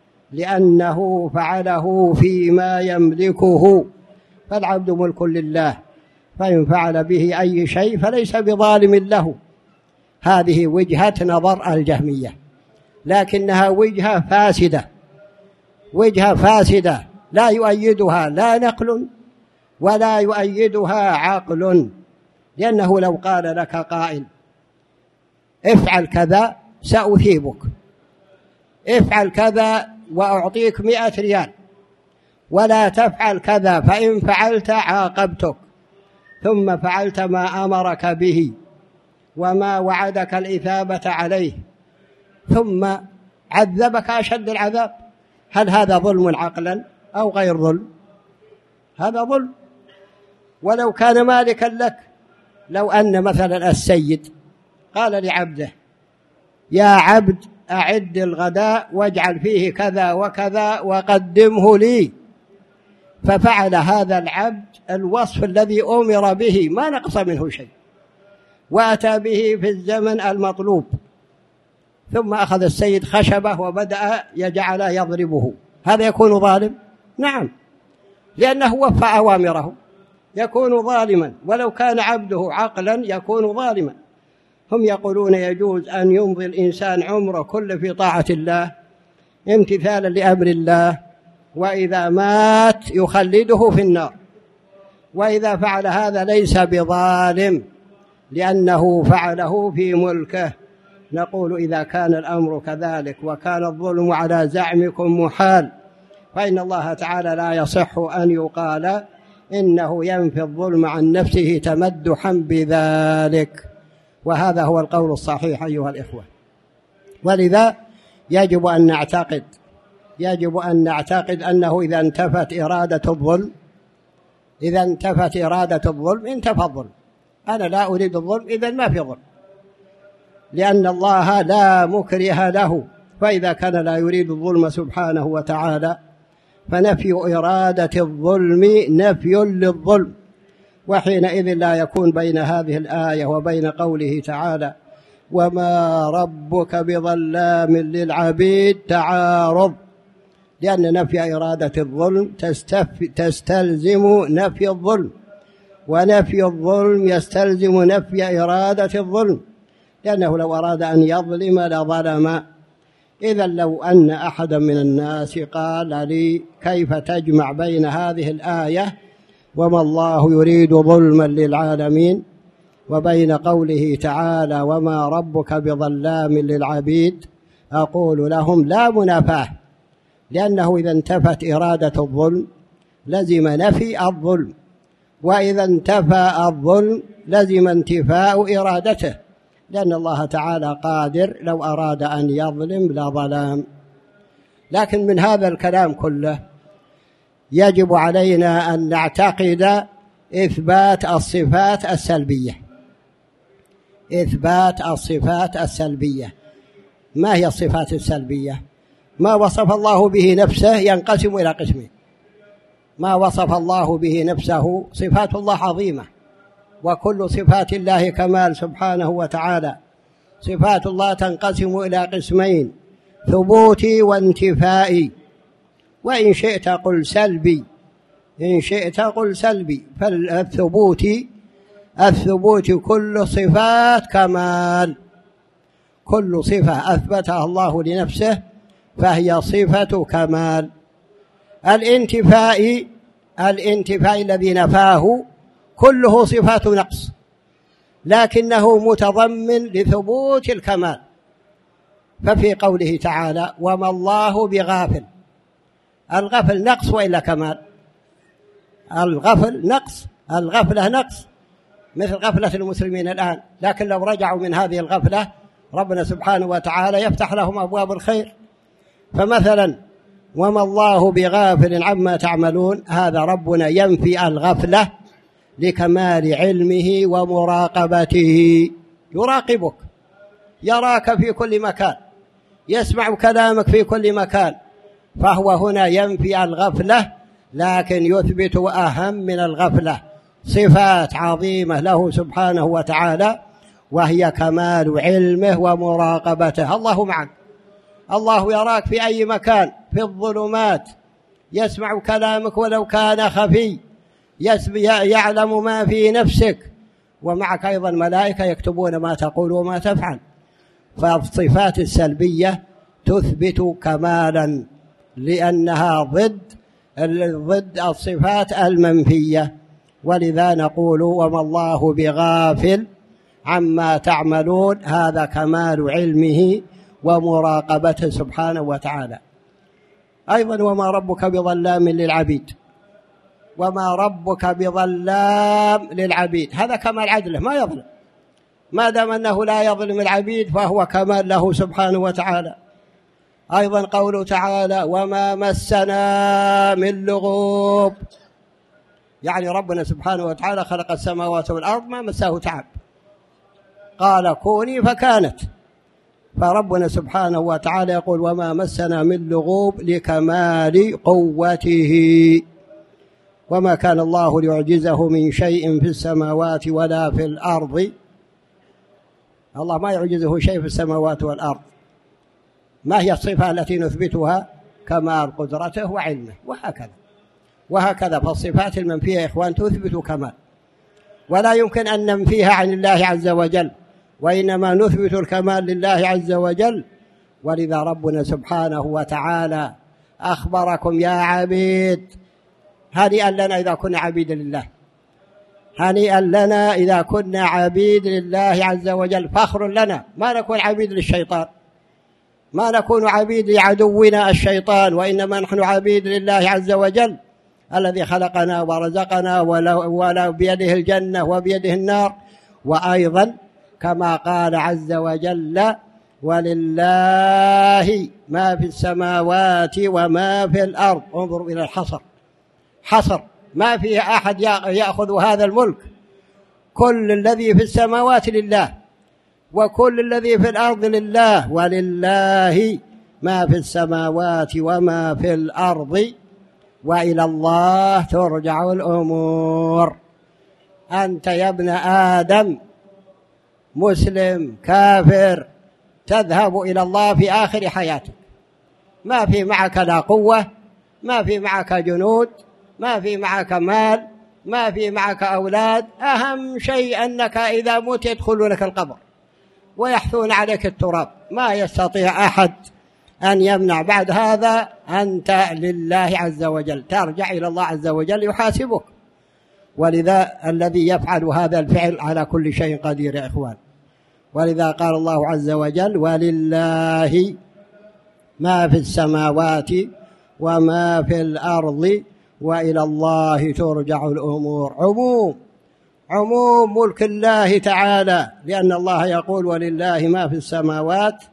[SPEAKER 1] لأنه فعله فيما يملكه، فالعبد ملك لله، فإن فعل به أي شيء فليس بظالم له. هذه وجهة نظر الجهمية، لكنها وجهة فاسدة، وجهة فاسدة لا يؤيدها لا نقل ولا يؤيدها عقل، لأنه لو قال لك قائل افعل كذا سأثيبك، افعل كذا وأعطيك مئة ريال، ولا تفعل كذا فإن فعلت عاقبتك، ثم فعلت ما أمرك به وما وعدك الإثابة عليه ثم عذبك أشد العذاب، هل هذا ظلم عقلا أو غير ظلم؟ هذا ظلم. ولو كان مالكا لك، لو أن مثلا السيد قال لعبده يا عبد أعد الغداء واجعل فيه كذا وكذا وقدمه لي، ففعل هذا العبد الوصف الذي أمر به ما نقص منه شيء، وأتى به في الزمن المطلوب، ثم أخذ السيد خشبه وبدأ يجعل يضربه، هذا يكون ظالم؟ نعم، لأنه وفى أوامره، يكون ظالما. ولو كان عبده عقلا يكون ظالما. هم يقولون يجوز أن يمضي الإنسان عمره كله في طاعة الله امتثالا لأمر الله، وإذا مات يخلده في النار، وإذا فعل هذا ليس بظالم لأنه فعله في ملكه. نقول إذا كان الأمر كذلك وكان الظلم على زعمكم محال، فإن الله تعالى لا يصح أن يقال إنه ينفي الظلم عن نفسه تمدحا بذلك، وهذا هو القول الصحيح أيها الإخوة. ولذا يجب أن نعتقد يجب أن نعتقد أنه إذا انتفت إرادة الظلم إذا انتفت إرادة الظلم انتفى الظلم. أنا لا أريد الظلم، إذن ما في ظلم، لأن الله لا مكره له، فإذا كان لا يريد الظلم سبحانه وتعالى فنفي إرادة الظلم نفي للظلم، وحينئذ لا يكون بين هذه الآية وبين قوله تعالى وما ربك بظلام للعبيد تعارض، لأن نفي إرادة الظلم تستلزم نفي الظلم، ونفي الظلم يستلزم نفي إرادة الظلم، لأنه لو أراد أن يظلم لظلم. إذا لو أن أحدا من الناس قال لي كيف تجمع بين هذه الآية وما الله يريد ظلما للعالمين وبين قوله تعالى وما ربك بظلام للعبيد، أقول لهم لا منافاة، لأنه إذا انتفت إرادة الظلم لزم نفي الظلم، وإذا انتفى الظلم لزم انتفاء إرادته، لأن الله تعالى قادر لو أراد أن يظلم لظلام. لكن من هذا الكلام كله يجب علينا أن نعتقد إثبات الصفات السلبية إثبات الصفات السلبية. ما هي الصفات السلبية؟ ما وصف الله به نفسه ينقسم إلى قسمين. ما وصف الله به نفسه، صفات الله عظيمة، وكل صفات الله كمال سبحانه وتعالى. صفات الله تنقسم إلى قسمين: ثبوتي وانتفائي، وإن شئت قل سلبي إن شئت قل سلبي. فالثبوت الثبوت كل صفات كمال، كل صفة أثبتها الله لنفسه فهي صفة كمال. الانتفاء الانتفاء الذي نفاه كله صفات نقص، لكنه متضمن لثبوت الكمال. ففي قوله تعالى وما الله بغافل، الغفل نقص وإلا كمال؟ الغفل نقص، الغفلة نقص، مثل غفلة المسلمين الآن، لكن لو رجعوا من هذه الغفلة ربنا سبحانه وتعالى يفتح لهم أبواب الخير. فمثلا وما الله بغافل عما تعملون، هذا ربنا ينفي الغفلة لكمال علمه ومراقبته، يراقبك، يراك في كل مكان، يسمع كلامك في كل مكان، فهو هنا ينفي الغفلة لكن يثبت أهم من الغفلة، صفات عظيمة له سبحانه وتعالى، وهي كمال علمه ومراقبته. الله معك، الله يراك في أي مكان، في الظلمات، يسمع كلامك ولو كان خفي، يعلم ما في نفسك، ومعك أيضا ملائكة يكتبون ما تقول وما تفعل. فالصفات السلبية تثبت كمالا لأنها ضد ضد الصفات المنفية، ولذا نقول وما الله بغافل عما تعملون، هذا كمال علمه ومراقبته سبحانه وتعالى. أيضا وما ربك بظلام للعبيد، وما ربك بظلام للعبيد، هذا كمال عدله، ما يظلم، ما دام أنه لا يظلم العبيد فهو كمال له سبحانه وتعالى. أيضا قوله تعالى وما مسنا من لغوب، يعني ربنا سبحانه وتعالى خلق السماوات والأرض ما مساه تعب، قال كوني فكانت. فربنا سبحانه وتعالى يقول وما مسنا من لغوب لكمال قوته، وما كان الله ليعجزه من شيء في السماوات ولا في الأرض. الله ما يعجزه شيء في السماوات والأرض. ما هي الصفة التي نثبتها؟ كمال قدرته وعلمه، وهكذا وهكذا. فالصفات المنفية يا إخوان تثبت كمال، ولا يمكن أن ننفيها عن الله عز وجل، وإنما نثبت الكمال لله عز وجل. ولذا ربنا سبحانه وتعالى أخبركم يا عبيد، هنيئا لنا إذا كنا عبيد لله، هنيئا لنا إذا كنا عبيد لله عز وجل، فخر لنا، ما نكون عبيد للشيطان، ما نكون عبيد لعدونا الشيطان، وإنما نحن عبيد لله عز وجل الذي خلقنا ورزقنا، ولا بيده الجنة وبيده النار. وأيضا كما قال عز وجل ولله ما في السماوات وما في الأرض. انظروا إلى الحصر، حصر، ما فيه أحد يأخذ هذا الملك، كل الذي في السماوات لله وكل الذي في الأرض لله، ولله ما في السماوات وما في الأرض وإلى الله ترجع الأمور. أنت يا ابن آدم مسلم كافر تذهب إلى الله في آخر حياتك، ما في معك لا قوة، ما في معك جنود، ما في معك مال، ما في معك أولاد، أهم شيء أنك إذا مت يدخلونك القبر ويحثون عليك التراب، ما يستطيع أحد أن يمنع. بعد هذا أنت لله عز وجل، ترجع إلى الله عز وجل يحاسبك. ولذا الذي يفعل هذا الفعل على كل شيء قدير يا إخوان. ولذا قال الله عز وجل ولله ما في السماوات وما في الأرض وإلى الله ترجع الأمور. عموم عموم ملك الله تعالى، لأن الله يقول ولله ما في السماوات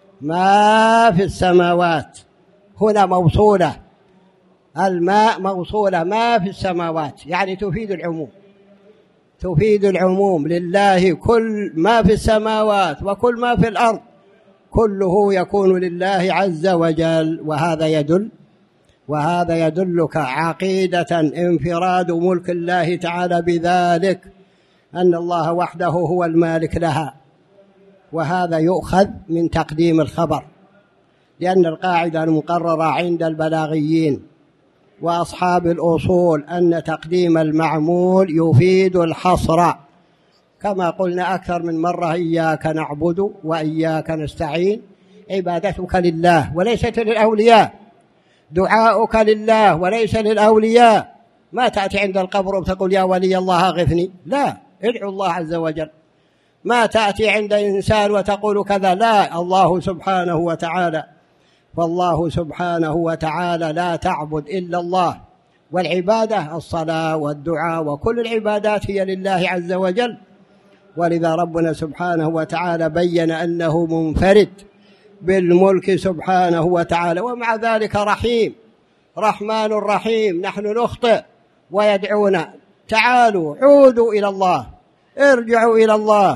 [SPEAKER 1] ما في السماوات، هنا موصولة، الماء موصولة، ما في السماوات يعني تفيد العموم، تفيد العموم. لله كل ما في السماوات وكل ما في الأرض، كله يكون لله عز وجل. وهذا يدل وهذا يدلك عقيدة انفراد ملك الله تعالى بذلك، أن الله وحده هو المالك لها. وهذا يؤخذ من تقديم الخبر، لأن القاعدة المقررة عند البلاغيين وأصحاب الأصول أن تقديم المعمول يفيد الحصر، كما قلنا أكثر من مرة إياك نعبد وإياك نستعين، عبادتك لله وليست للأولياء، دعاؤك لله وليس للأولياء. ما تأتي عند القبر وتقول يا ولي الله أغثني، لا، ادعو الله عز وجل. ما تأتي عند إنسان وتقول كذا، لا، الله سبحانه وتعالى. فالله سبحانه وتعالى لا تعبد إلا الله، والعبادة الصلاة والدعاء وكل العبادات هي لله عز وجل. ولذا ربنا سبحانه وتعالى بين أنه منفرد بالملك سبحانه وتعالى، ومع ذلك رحيم، رحمن رحيم. نحن نخطئ ويدعونا تعالوا عودوا إلى الله، ارجعوا إلى الله،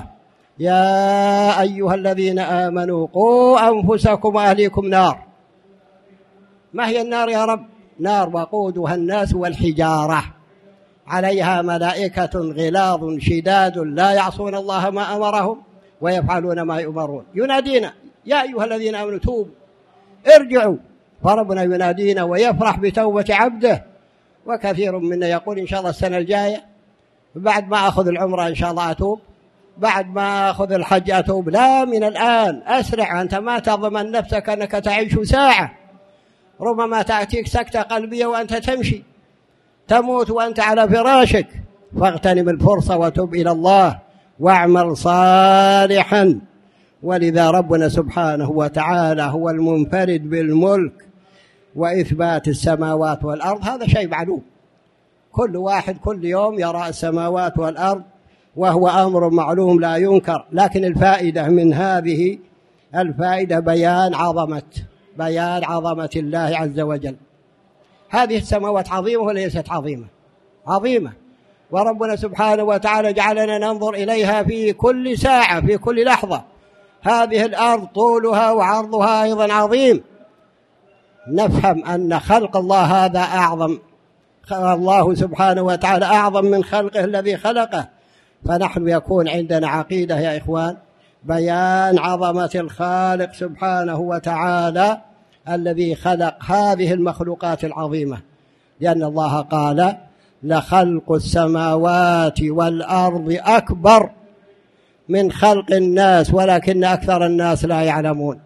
[SPEAKER 1] يا أيها الذين آمنوا قوا أنفسكم وأهليكم نار. ما هي النار يا رب؟ نار وقودها الناس والحجارة، عليها ملائكة غلاظ شداد لا يعصون الله ما أمرهم ويفعلون ما يؤمرون. ينادينا يا أيها الذين آمنوا توبوا ارجعوا، فربنا ينادينا ويفرح بتوبة عبده. وكثير منا يقول إن شاء الله السنة الجاية بعد ما أخذ العمرة إن شاء الله أتوب، بعد ما أخذ الحج أتوب. لا، من الآن أسرع، أنت ما تضمن نفسك أنك تعيش ساعة، ربما تأتيك سكتة قلبية وأنت تمشي، تموت وأنت على فراشك. فاغتنم الفرصة وتب إلى الله واعمل صالحا. ولذا ربنا سبحانه وتعالى هو المنفرد بالملك وإثبات السماوات والأرض، هذا شيء معلوم، كل واحد كل يوم يرى السماوات والأرض وهو أمر معلوم لا ينكر. لكن الفائدة من هذه الفائدة بيان عظمة بيان عظمة الله عز وجل. هذه السماوات عظيمة وليست عظيمة؟ عظيمة، وربنا سبحانه وتعالى جعلنا ننظر إليها في كل ساعة في كل لحظة. هذه الأرض طولها وعرضها أيضا عظيم. نفهم أن خلق الله هذا أعظم، الله سبحانه وتعالى أعظم من خلقه الذي خلقه. فنحن يكون عندنا عقيدة يا إخوان بيان عظمة الخالق سبحانه وتعالى الذي خلق هذه المخلوقات العظيمة، لأن الله قال لخلق السماوات والأرض أكبر من خلق الناس ولكن أكثر الناس لا يعلمون.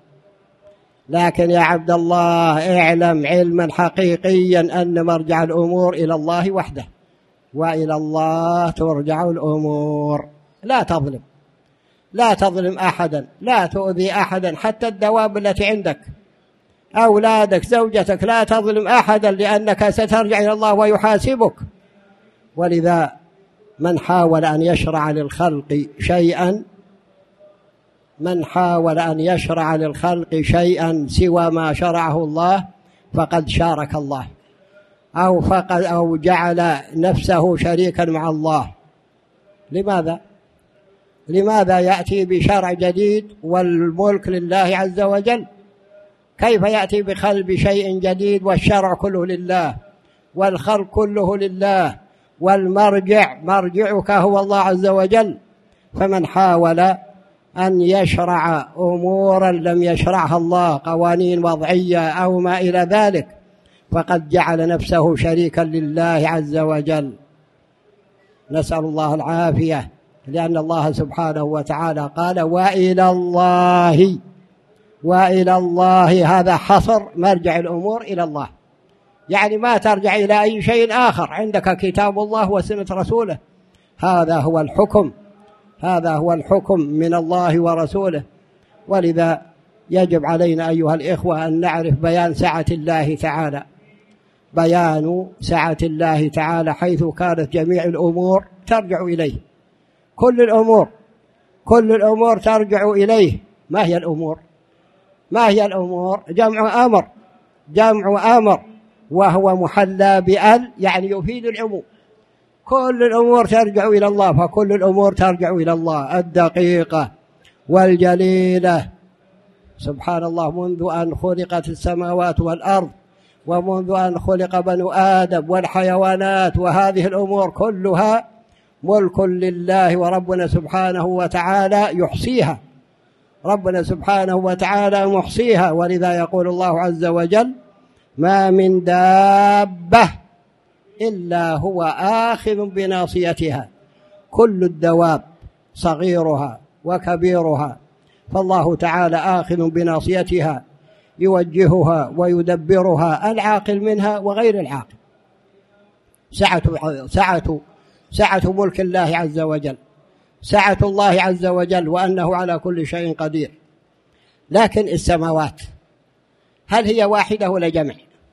[SPEAKER 1] لكن يا عبد الله اعلم علما حقيقيا أن مرجع الأمور إلى الله وحده، وإلى الله ترجع الأمور. لا تظلم لا تظلم أحدا، لا تؤذي أحدا، حتى الدواب التي عندك، أولادك، زوجتك، لا تظلم أحدا لأنك سترجع إلى الله ويحاسبك. ولذا من حاول أن يشرع للخلق شيئا من حاول أن يشرع للخلق شيئا سوى ما شرعه الله فقد شارك الله، أو فقد أو جعل نفسه شريكا مع الله. لماذا؟ لماذا يأتي بشرع جديد والملك لله عز وجل؟ كيف يأتي بخلق شيء جديد والشرع كله لله والخلق كله لله والمرجع مرجعك هو الله عز وجل؟ فمن حاول أن يشرع أمورا لم يشرعها الله، قوانين وضعية أو ما إلى ذلك، فقد جعل نفسه شريكا لله عز وجل. نسأل الله العافية، لأن الله سبحانه وتعالى قال وإلى الله وإلى الله، هذا حصر مرجع الأمور إلى الله، يعني ما ترجع إلى أي شيء آخر، عندك كتاب الله وسنة رسوله، هذا هو الحكم هذا هو الحكم من الله ورسوله. ولذا يجب علينا أيها الإخوة أن نعرف بيان سعة الله تعالى بيان سعة الله تعالى حيث كانت جميع الأمور ترجع إليه، كل الأمور كل الأمور ترجع إليه. ما هي الأمور؟ ما هي الأمور؟ جمع أمر جمع أمر وهو محلى بأل، يعني يفيد العموم. كل الأمور ترجع إلى الله، فكل الأمور ترجع إلى الله الدقيقة والجليلة. سبحان الله، منذ أن خلقت السماوات والأرض ومنذ أن خلق بنو آدم والحيوانات، وهذه الأمور كلها ملك لله، وربنا سبحانه وتعالى يحصيها ربنا سبحانه وتعالى محصيها. ولذا يقول الله عز وجل ما من دابة إلا هو آخذ بناصيتها، كل الدواب صغيرها وكبيرها، فالله تعالى آخذ بناصيتها يوجهها ويدبرها، العاقل منها وغير العاقل. سعة سعة سعة ملك الله عز وجل، سعة الله عز وجل، وأنه على كل شيء قدير. لكن السماوات هل هي واحدة ولا جمع؟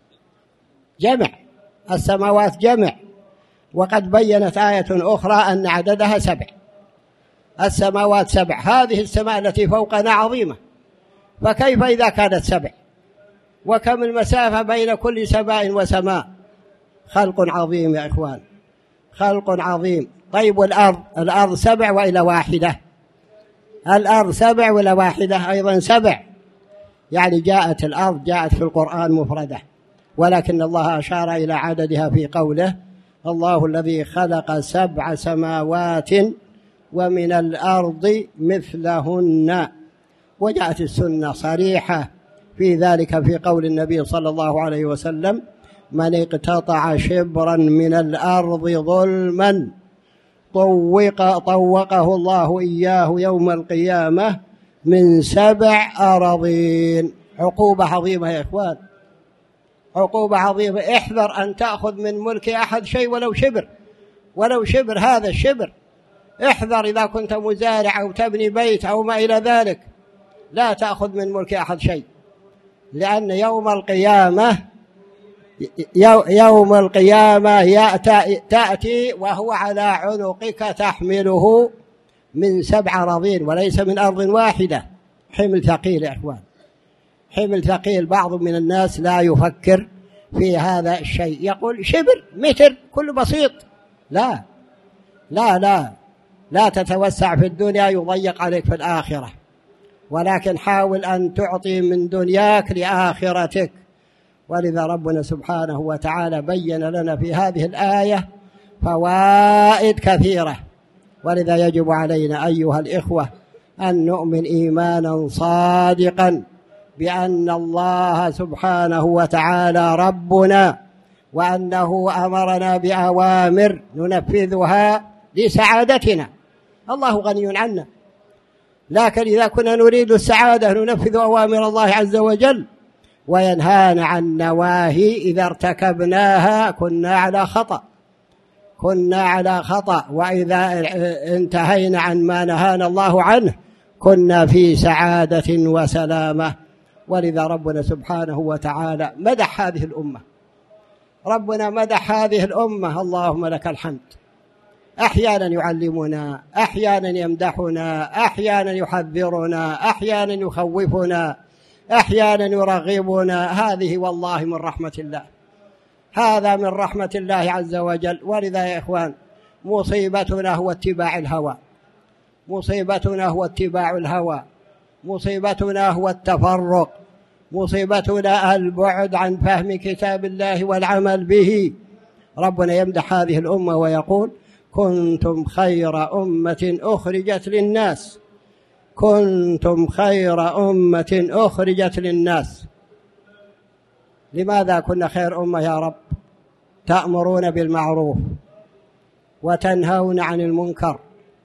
[SPEAKER 1] جمع، السماوات جمع، وقد بينت آية أخرى أن عددها سبع، السماوات سبع. هذه السماء التي فوقنا عظيمة، فكيف إذا كانت سبع؟ وكم المسافة بين كل سماء وسماء؟ خلق عظيم يا إخوان، خلق عظيم. طيب والأرض؟ الأرض سبع وإلى واحدة، الأرض سبع ولا واحدة؟ أيضا سبع، يعني جاءت الأرض جاءت في القرآن مفردة، ولكن الله أشار إلى عددها في قوله الله الذي خلق سبع سماوات ومن الأرض مثلهن. وجاءت السنة صريحة في ذلك في قول النبي صلى الله عليه وسلم: من اقتطع شبرا من الأرض ظلما طوق طوقه الله إياه يوم القيامة من سبع أراضين. عقوبة عظيمة يا إخوان، عقوبة عظيمة. احذر أن تأخذ من ملك أحد شيء ولو شبر، ولو شبر، هذا الشبر. احذر إذا كنت مزارع أو تبني بيت أو ما إلى ذلك، لا تأخذ من ملك أحد شيء، لأن يوم القيامة يوم القيامة تأتي وهو على عنقك تحمله من سبع أراضين وليس من أرض واحدة. حمل ثقيل يا إخوان، حمل ثقيل. بعض من الناس لا يفكر في هذا الشيء، يقول شبر متر كله بسيط. لا لا لا لا تتوسع في الدنيا يضيق عليك في الآخرة، ولكن حاول أن تعطي من دنياك لآخرتك. ولذا ربنا سبحانه وتعالى بين لنا في هذه الآية فوائد كثيرة. ولذا يجب علينا أيها الإخوة أن نؤمن إيمانا صادقا بأن الله سبحانه وتعالى ربنا، وأنه أمرنا بأوامر ننفذها لسعادتنا. الله غني عنا، لكن إذا كنا نريد السعادة ننفذ أوامر الله عز وجل، وينهانا عن نواهي إذا ارتكبناها كنا على خطأ، كنا على خطأ. وإذا انتهينا عن ما نهانا الله عنه كنا في سعادة وسلامة. ولذا ربنا سبحانه وتعالى مدح هذه الأمة، ربنا مدح هذه الأمة. اللهم لك الحمد. أحيانا يعلمنا، أحيانا يمدحنا، أحيانا يحذرنا، أحيانا يخوفنا، أحيانا يرغبنا. هذه والله من رحمة الله، هذا من رحمة الله عز وجل. ولذا يا إخوان مصيبتنا هو اتباع الهوى، مصيبتنا هو اتباع الهوى، مصيبتنا هو التفرق، مصيبتنا البعد عن فهم كتاب الله والعمل به. ربنا يمدح هذه الأمة ويقول: كنتم خير أمة أخرجت للناس، كنتم خير أمة أخرجت للناس. لماذا كنا خير أمة يا رب؟ تأمرون بالمعروف وتنهون عن المنكر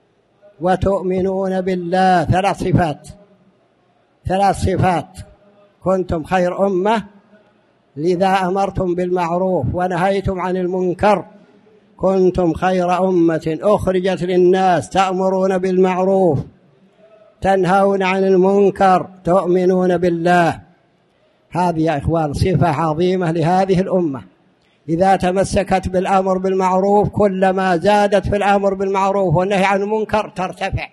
[SPEAKER 1] وتؤمنون بالله. ثلاث صفات، ثلاث صفات. كنتم خير أمة لذا أمرتم بالمعروف ونهيتم عن المنكر. كنتم خير أمة أخرجت للناس، تأمرون بالمعروف، تنهون عن المنكر، تؤمنون بالله. هذه يا إخوان صفة عظيمة لهذه الأمة. إذا تمسكت بالأمر بالمعروف كلما زادت في الأمر بالمعروف والنهي عن المنكر ترتفع،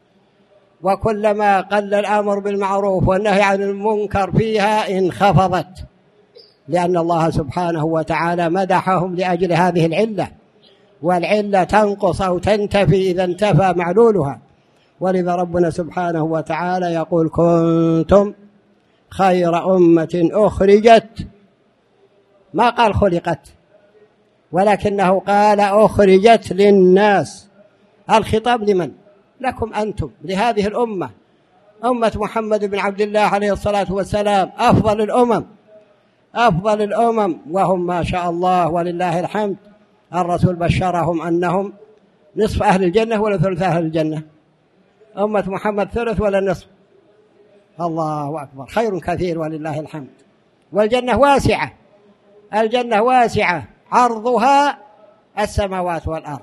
[SPEAKER 1] وكلما قل الأمر بالمعروف والنهي عن المنكر فيها انخفضت، لأن الله سبحانه وتعالى مدحهم لأجل هذه العلة، والعلة تنقص أو تنتفي إذا انتفى معلولها. ولذا ربنا سبحانه وتعالى يقول: كنتم خير أمة أخرجت. ما قال خلقت، ولكنه قال أخرجت للناس. الخطاب لمن؟ لكم أنتم، لهذه الأمة، أمة محمد بن عبد الله عليه الصلاة والسلام، أفضل الأمم، أفضل الأمم. وهم ما شاء الله ولله الحمد الرسول بشرهم أنهم نصف أهل الجنة ولا ثلث أهل الجنة. أمة محمد ثلث ولا نصف؟ الله أكبر، خير كثير ولله الحمد. والجنة واسعة، الجنة واسعة عرضها السماوات والأرض.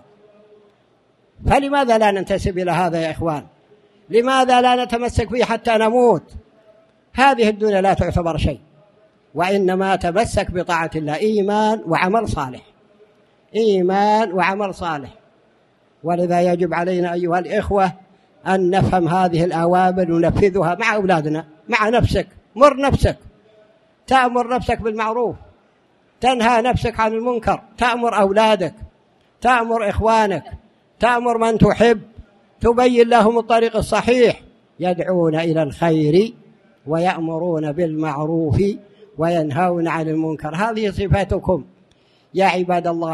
[SPEAKER 1] فلماذا لا ننتسب إلى هذا يا إخوان؟ لماذا لا نتمسك به حتى نموت؟ هذه الدنيا لا تعتبر شيء، وإنما تمسك بطاعة الله، إيمان وعمل صالح، إيمان وعمل صالح. ولذا يجب علينا أيها الإخوة أن نفهم هذه الأوامر وننفذها مع أولادنا، مع نفسك. مر نفسك، تأمر نفسك بالمعروف، تنهى نفسك عن المنكر، تأمر أولادك، تأمر إخوانك، تأمر من تحب، تبين لهم الطريق الصحيح. يدعون إلى الخير ويأمرون بالمعروف وينهون عن المنكر. هذه صفاتكم. يا عباد الله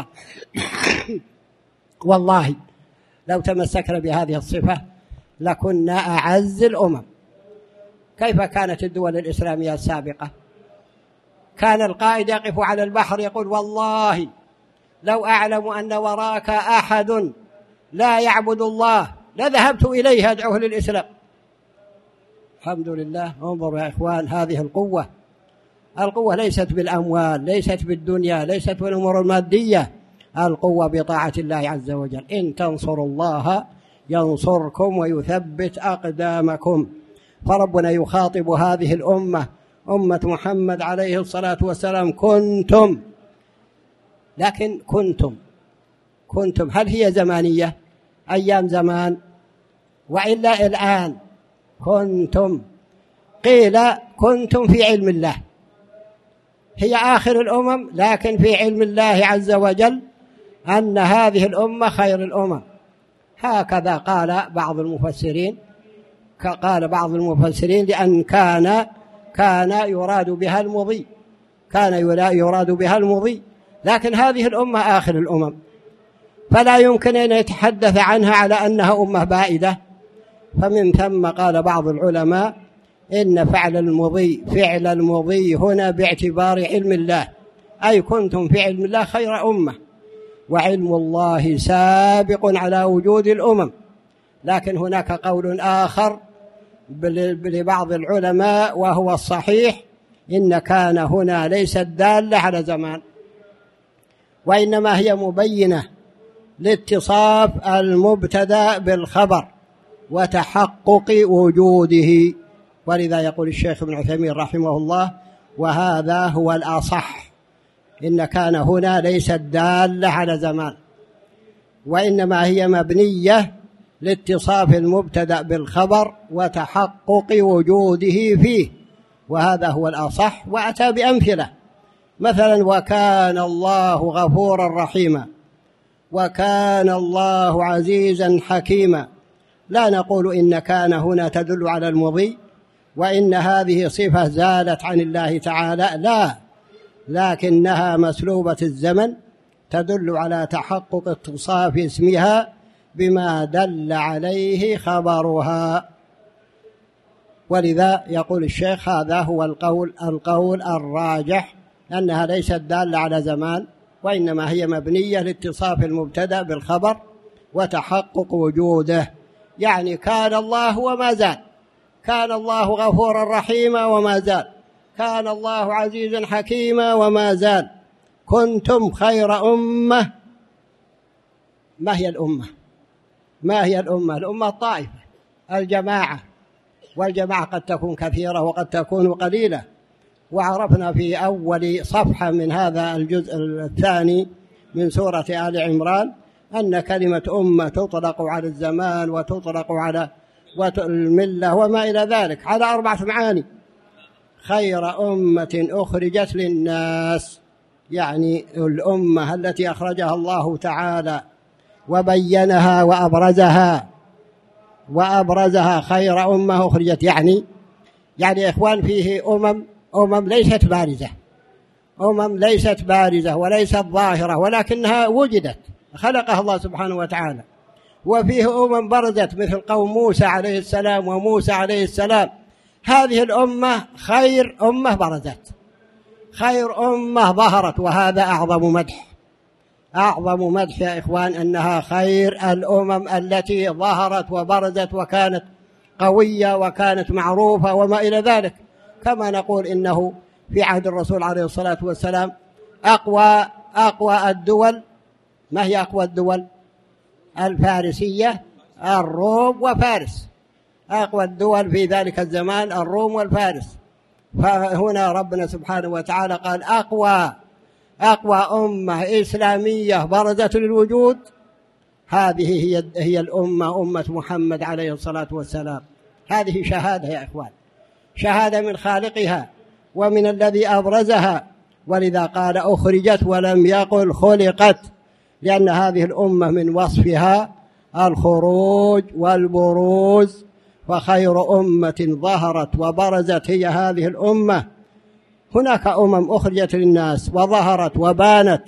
[SPEAKER 1] والله لو تمسكنا بهذه الصفة لكنا أعز الأمم. كيف كانت الدول الإسلامية السابقة؟ كان القائد يقف على البحر يقول والله لو أعلم أن وراك أحد لا يعبد الله لذهبت إليه أدعوه للإسلام. الحمد لله. انظروا يا إخوان هذه القوة. القوة ليست بالأموال، ليست بالدنيا، ليست بالأمور المادية، القوة بطاعة الله عز وجل. إن تنصروا الله ينصركم ويثبت أقدامكم. فربنا يخاطب هذه الأمة أمة محمد عليه الصلاة والسلام كنتم، لكن كنتم كنتم هل هي زمانية أيام زمان؟ وإلا الآن كنتم. قيل كنتم في علم الله، هي آخر الأمم، لكن في علم الله عز وجل أن هذه الأمة خير الأمم. هكذا قال بعض المفسرين، قال بعض المفسرين لأن كان كان يراد بها المضي، كان يراد بها المضي، لكن هذه الأمة آخر الأمم، فلا يمكن أن يتحدث عنها على أنها أمة بائدة. فمن ثم قال بعض العلماء إن فعل المضي فعل المضي هنا باعتبار علم الله، أي كنتم في علم الله خير أمة، وعلم الله سابق على وجود الأمم. لكن هناك قول آخر لبعض العلماء وهو الصحيح، إن كان هنا ليست دالة على زمان، وإنما هي مبينة لاتصاف المبتدأ بالخبر وتحقق وجوده. ولذا يقول الشيخ ابن عثيمين رحمه الله وهذا هو الأصح، إن كان هنا ليست دالة على زمان، وإنما هي مبنية لاتصاف المبتدأ بالخبر وتحقق وجوده فيه، وهذا هو الأصح. وأتى بأمثلة، مثلا وكان الله غفورا رحيما، وكان الله عزيزا حكيما. لا نقول إن كان هنا تدل على المضي وإن هذه صفة زالت عن الله تعالى، لا، لكنها مسلوبة الزمن تدل على تحقق اتصاف اسمها بما دل عليه خبرها. ولذا يقول الشيخ هذا هو القول القول الراجح، أنها ليست دالة على زمان، وإنما هي مبنية لاتصاف المبتدأ بالخبر وتحقق وجوده. يعني كان الله وما زال، كان الله غفورا رحيما وما زال، كان الله عزيزا حكيما وما زال، كنتم خير أمة. ما هي الأمة؟ ما هي الأمة؟ الأمة الطائفة، الجماعة، والجماعة قد تكون كثيرة وقد تكون قليلة. وعرفنا في أول صفحة من هذا الجزء الثاني من سورة آل عمران أن كلمة أمة تطلق على الزمان وتطلق على الملة وما إلى ذلك، على أربعة معاني: خير أمة أخرجت للناس، يعني الأمة التي أخرجها الله تعالى وبينها وأبرزها وأبرزها خير أمة أخرجت. يعني يعني يا إخوان فيه أمم أمم ليست بارزة، أمم ليست بارزة وليست ظاهرة، ولكنها وجدت، خلقها الله سبحانه وتعالى. وفيه أمم برزت مثل قوم موسى عليه السلام وموسى عليه السلام. هذه الأمة خير أمة برزت، خير أمة ظهرت، وهذا أعظم مدح، أعظم مدح يا إخوان أنها خير الأمم التي ظهرت وبرزت وكانت قوية وكانت معروفة وما إلى ذلك. كما نقول إنه في عهد الرسول عليه الصلاة والسلام أقوى أقوى الدول، ما هي أقوى الدول؟ الفارسية، الروم وفارس، أقوى الدول في ذلك الزمان الروم والفارس. فهنا ربنا سبحانه وتعالى قال أقوى أقوى أمة إسلامية برزت للوجود، هذه هي هي الأمة أمة محمد عليه الصلاة والسلام. هذه شهادة يا إخوان، شهادة من خالقها ومن الذي أبرزها. ولذا قال أخرجت ولم يقل خلقت، لأن هذه الأمة من وصفها الخروج والبروز، فخير أمة ظهرت وبرزت هي هذه الأمة. هناك أمم أخرجت للناس وظهرت وبانت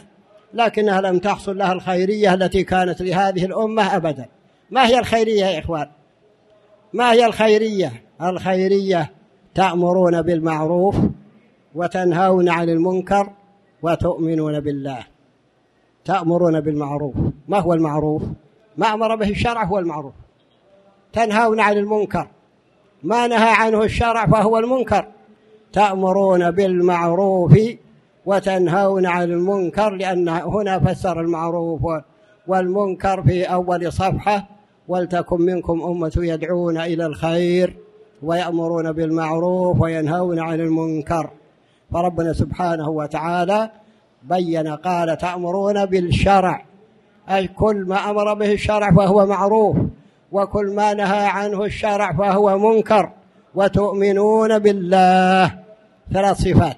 [SPEAKER 1] لكنها لم تحصل لها الخيرية التي كانت لهذه الأمة أبدا. ما هي الخيرية يا إخوان؟ ما هي الخيرية؟ الخيرية تأمرون بالمعروف وتنهون عن المنكر وتؤمنون بالله. تأمرون بالمعروف، ما هو المعروف؟ ما أمر به الشرع هو المعروف. تنهون عن المنكر، ما نهى عنه الشرع فهو المنكر. تأمرون بالمعروف وتنهون عن المنكر، لأن هنا فسر المعروف والمنكر في أول صفحة: ولتكن منكم أمة يدعون إلى الخير ويأمرون بالمعروف وينهون عن المنكر. فربنا سبحانه وتعالى بين قال: تأمرون بالشرع، أي كل ما أمر به الشرع فهو معروف، وكل ما نهى عنه الشرع فهو منكر. وتؤمنون بالله، ثلاث صفات.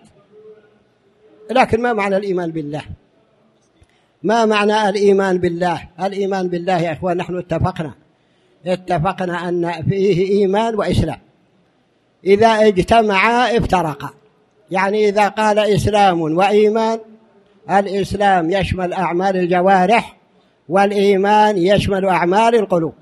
[SPEAKER 1] لكن ما معنى الإيمان بالله؟ ما معنى الإيمان بالله؟ الإيمان بالله يا إخوان نحن اتفقنا اتفقنا أن فيه إيمان وإسلام، إذا اجتمعا افترقا. يعني إذا قال إسلام وإيمان، الإسلام يشمل أعمال الجوارح والإيمان يشمل أعمال القلوب،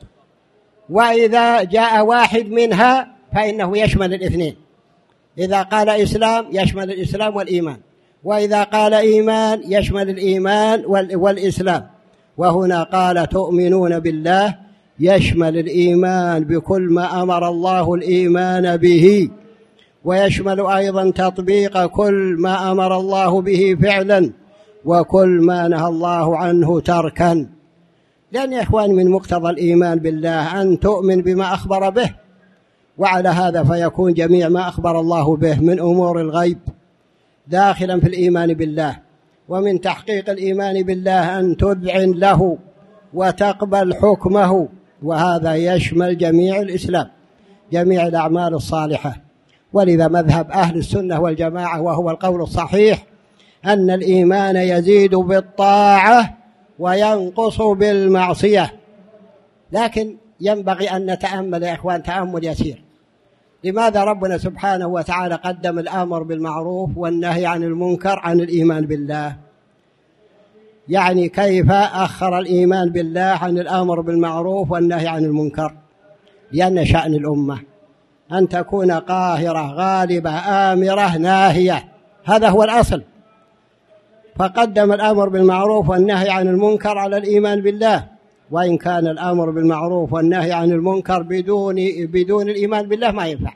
[SPEAKER 1] وإذا جاء واحد منها فإنه يشمل الاثنين. إذا قال إسلام يشمل الإسلام والإيمان، وإذا قال إيمان يشمل الإيمان والإسلام. وهنا قال: تؤمنون بالله، يشمل الإيمان بكل ما أمر الله الإيمان به، ويشمل أيضا تطبيق كل ما أمر الله به فعلا، وكل ما نهى الله عنه تركا. لأن يا إخوان من مقتضى الإيمان بالله أن تؤمن بما أخبر به، وعلى هذا فيكون جميع ما أخبر الله به من أمور الغيب داخلا في الإيمان بالله. ومن تحقيق الإيمان بالله أن تذعن له وتقبل حكمه، وهذا يشمل جميع الإسلام، جميع الأعمال الصالحة. ولذا مذهب أهل السنة والجماعة وهو القول الصحيح أن الإيمان يزيد بالطاعة وينقص بالمعصية. لكن ينبغي أن نتأمل يا إخوان تأمل يسير. لماذا ربنا سبحانه وتعالى قدم الأمر بالمعروف والنهي عن المنكر عن الإيمان بالله؟ يعني كيف أخر الإيمان بالله عن الأمر بالمعروف والنهي عن المنكر؟ لأن شأن الأمة أن تكون قاهرة غالبة آمرة ناهية، هذا هو الأصل. فقدم الأمر بالمعروف والنهي عن المنكر على الإيمان بالله. وإن كان الأمر بالمعروف والنهي عن المنكر بدون بدون الإيمان بالله ما ينفع.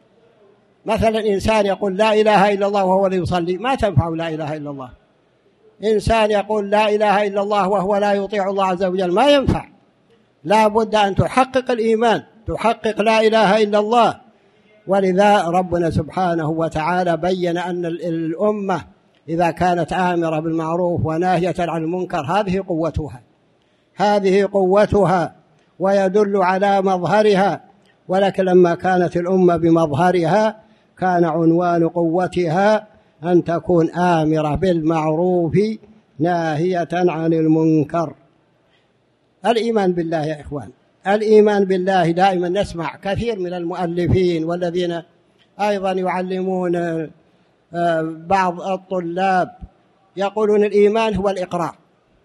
[SPEAKER 1] مثلا إنسان يقول لا إله إلا الله وهو لا يصلي، ما تنفع لا إله إلا الله. إنسان يقول لا إله إلا الله وهو لا يطيع الله عز وجل، ما ينفع. لا بد أن تحقق الإيمان، تحقق لا إله إلا الله. ولذا ربنا سبحانه وتعالى بين أن الأمة إذا كانت آمرة بالمعروف وناهية عن المنكر هذه قوتها، هذه قوتها ويدل على مظهرها. ولكن لما كانت الأمة بمظهرها كان عنوان قوتها أن تكون آمرة بالمعروف ناهية عن المنكر. الإيمان بالله يا إخوان، الإيمان بالله دائما نسمع كثير من المؤلفين والذين أيضا يعلمون بعض الطلاب يقولون الإيمان هو الإقرار.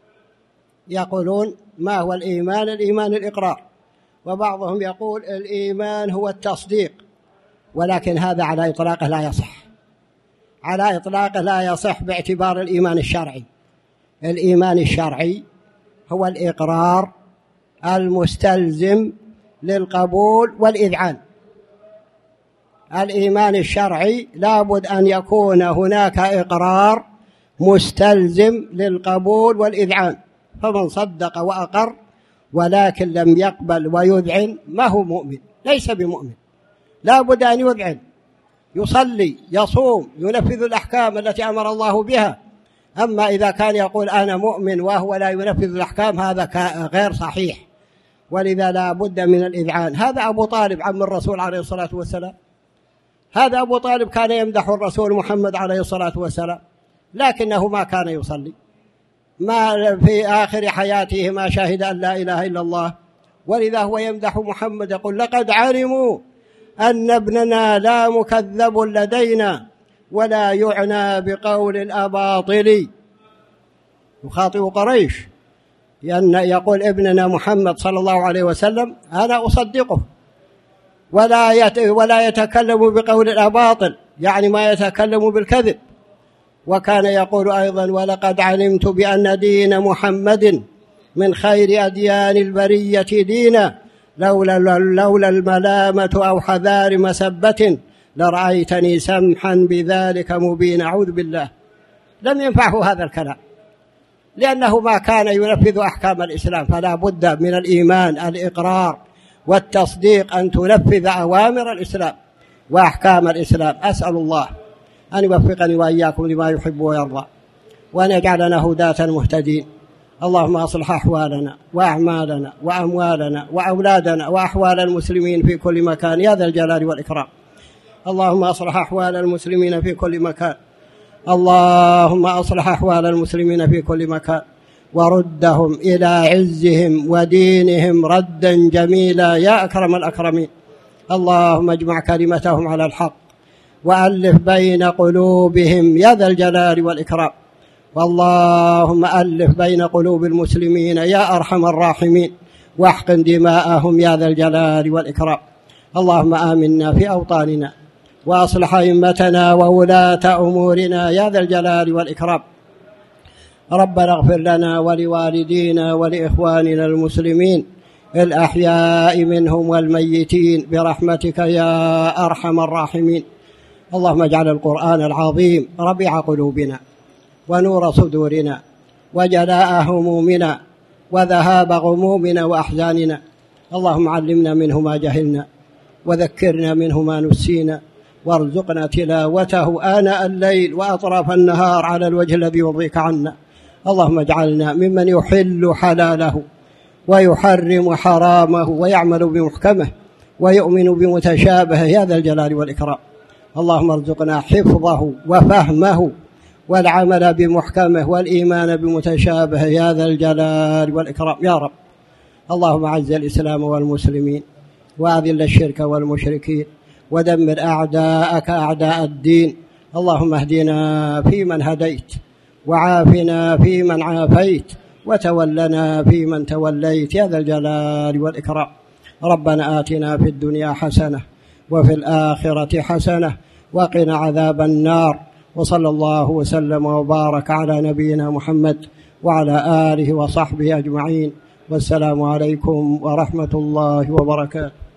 [SPEAKER 1] يقولون ما هو الإيمان؟ الإيمان الإقرار. وبعضهم يقول الإيمان هو التصديق، ولكن هذا على إطلاقه لا يصح، على إطلاقه لا يصح باعتبار الإيمان الشرعي. الإيمان الشرعي هو الإقرار المستلزم للقبول والإذعان. الإيمان الشرعي لابد أن يكون هناك إقرار مستلزم للقبول والإذعان. فمن صدق وأقر ولكن لم يقبل ويذعن ما هو مؤمن، ليس بمؤمن. لابد أن يذعن، يصلي، يصوم، ينفذ الأحكام التي أمر الله بها. أما إذا كان يقول أنا مؤمن وهو لا ينفذ الأحكام هذا غير صحيح. ولذا لا بد من الإذعان. هذا أبو طالب عم الرسول عليه الصلاة والسلام، هذا أبو طالب كان يمدح الرسول محمد عليه الصلاة والسلام، لكنه ما كان يصلي، ما في آخر حياته ما شهد أن لا إله إلا الله. ولذا هو يمدح محمد يقول لقد علموا أن ابننا لا مكذب لدينا ولا يعنى بقول الأباطل. يخاطب قريش، لأن يقول ابننا محمد صلى الله عليه وسلم أنا أصدقه ولا ولا يتكلم بقول الأباطل، يعني ما يتكلم بالكذب. وكان يقول أيضا ولقد علمت بأن دين محمد من خير أديان البرية دينا لولا, لولا الملامة أو حذار مسبة لرأيتني سمحا بذلك مبين. أعوذ بالله، لم ينفعه هذا الكلام، لأنه ما كان ينفذ أحكام الإسلام، فلا بد من الإيمان الإقرار والتصديق أن تنفذ أوامر الإسلام وأحكام الإسلام. أسأل الله أن يوفقني وإياكم لما يحب ويرضى، وأن يجعلنا هداة مهتدين. اللهم أصلح أحوالنا وأعمالنا وأموالنا وأولادنا وأحوال المسلمين في كل مكان يا ذا الجلال والإكرام. اللهم أصلح أحوال المسلمين في كل مكان اللهم أصلح أحوال المسلمين في كل مكان وردهم إلى عزهم ودينهم ردا جميلا يا أكرم الأكرمين. اللهم اجمع كلمتهم على الحق وألف بين قلوبهم يا ذا الجلال والإكرام. واللهم ألف بين قلوب المسلمين يا أرحم الراحمين، واحقن دماءهم يا ذا الجلال والإكرام. اللهم آمنا في أوطاننا وأصلح أئمتنا وولاة أمورنا يا ذا الجلال والإكرام. ربنا اغفر لنا ولوالدينا ولإخواننا المسلمين الأحياء منهم والميتين برحمتك يا أرحم الراحمين. اللهم اجعل القرآن العظيم ربيع قلوبنا ونور صدورنا وجلاء همومنا وذهاب غمومنا وأحزاننا. اللهم علمنا منه ما جهلنا وذكرنا منه ما نسينا، وارزقنا تلاوته آناء الليل وأطراف النهار على الوجه الذي يرضيك عنا. اللهم اجعلنا ممن يحل حلاله ويحرم حرامه ويعمل بمحكمه ويؤمن بمتشابهه يا ذا الجلال والإكرام. اللهم ارزقنا حفظه وفهمه والعمل بمحكمه والإيمان بمتشابهه يا ذا الجلال والإكرام يا رب. اللهم أعز الإسلام والمسلمين وأذل الشرك والمشركين ودمر أعداءك أعداء الدين. اللهم اهدنا فيمن هديت وعافنا فيمن عافيت وتولنا فيمن توليت يا ذا الجلال والإكرام. ربنا آتنا في الدنيا حسنة وفي الآخرة حسنة وقنا عذاب النار. وصلى الله وسلم وبارك على نبينا محمد وعلى آله وصحبه أجمعين، والسلام عليكم ورحمة الله وبركاته.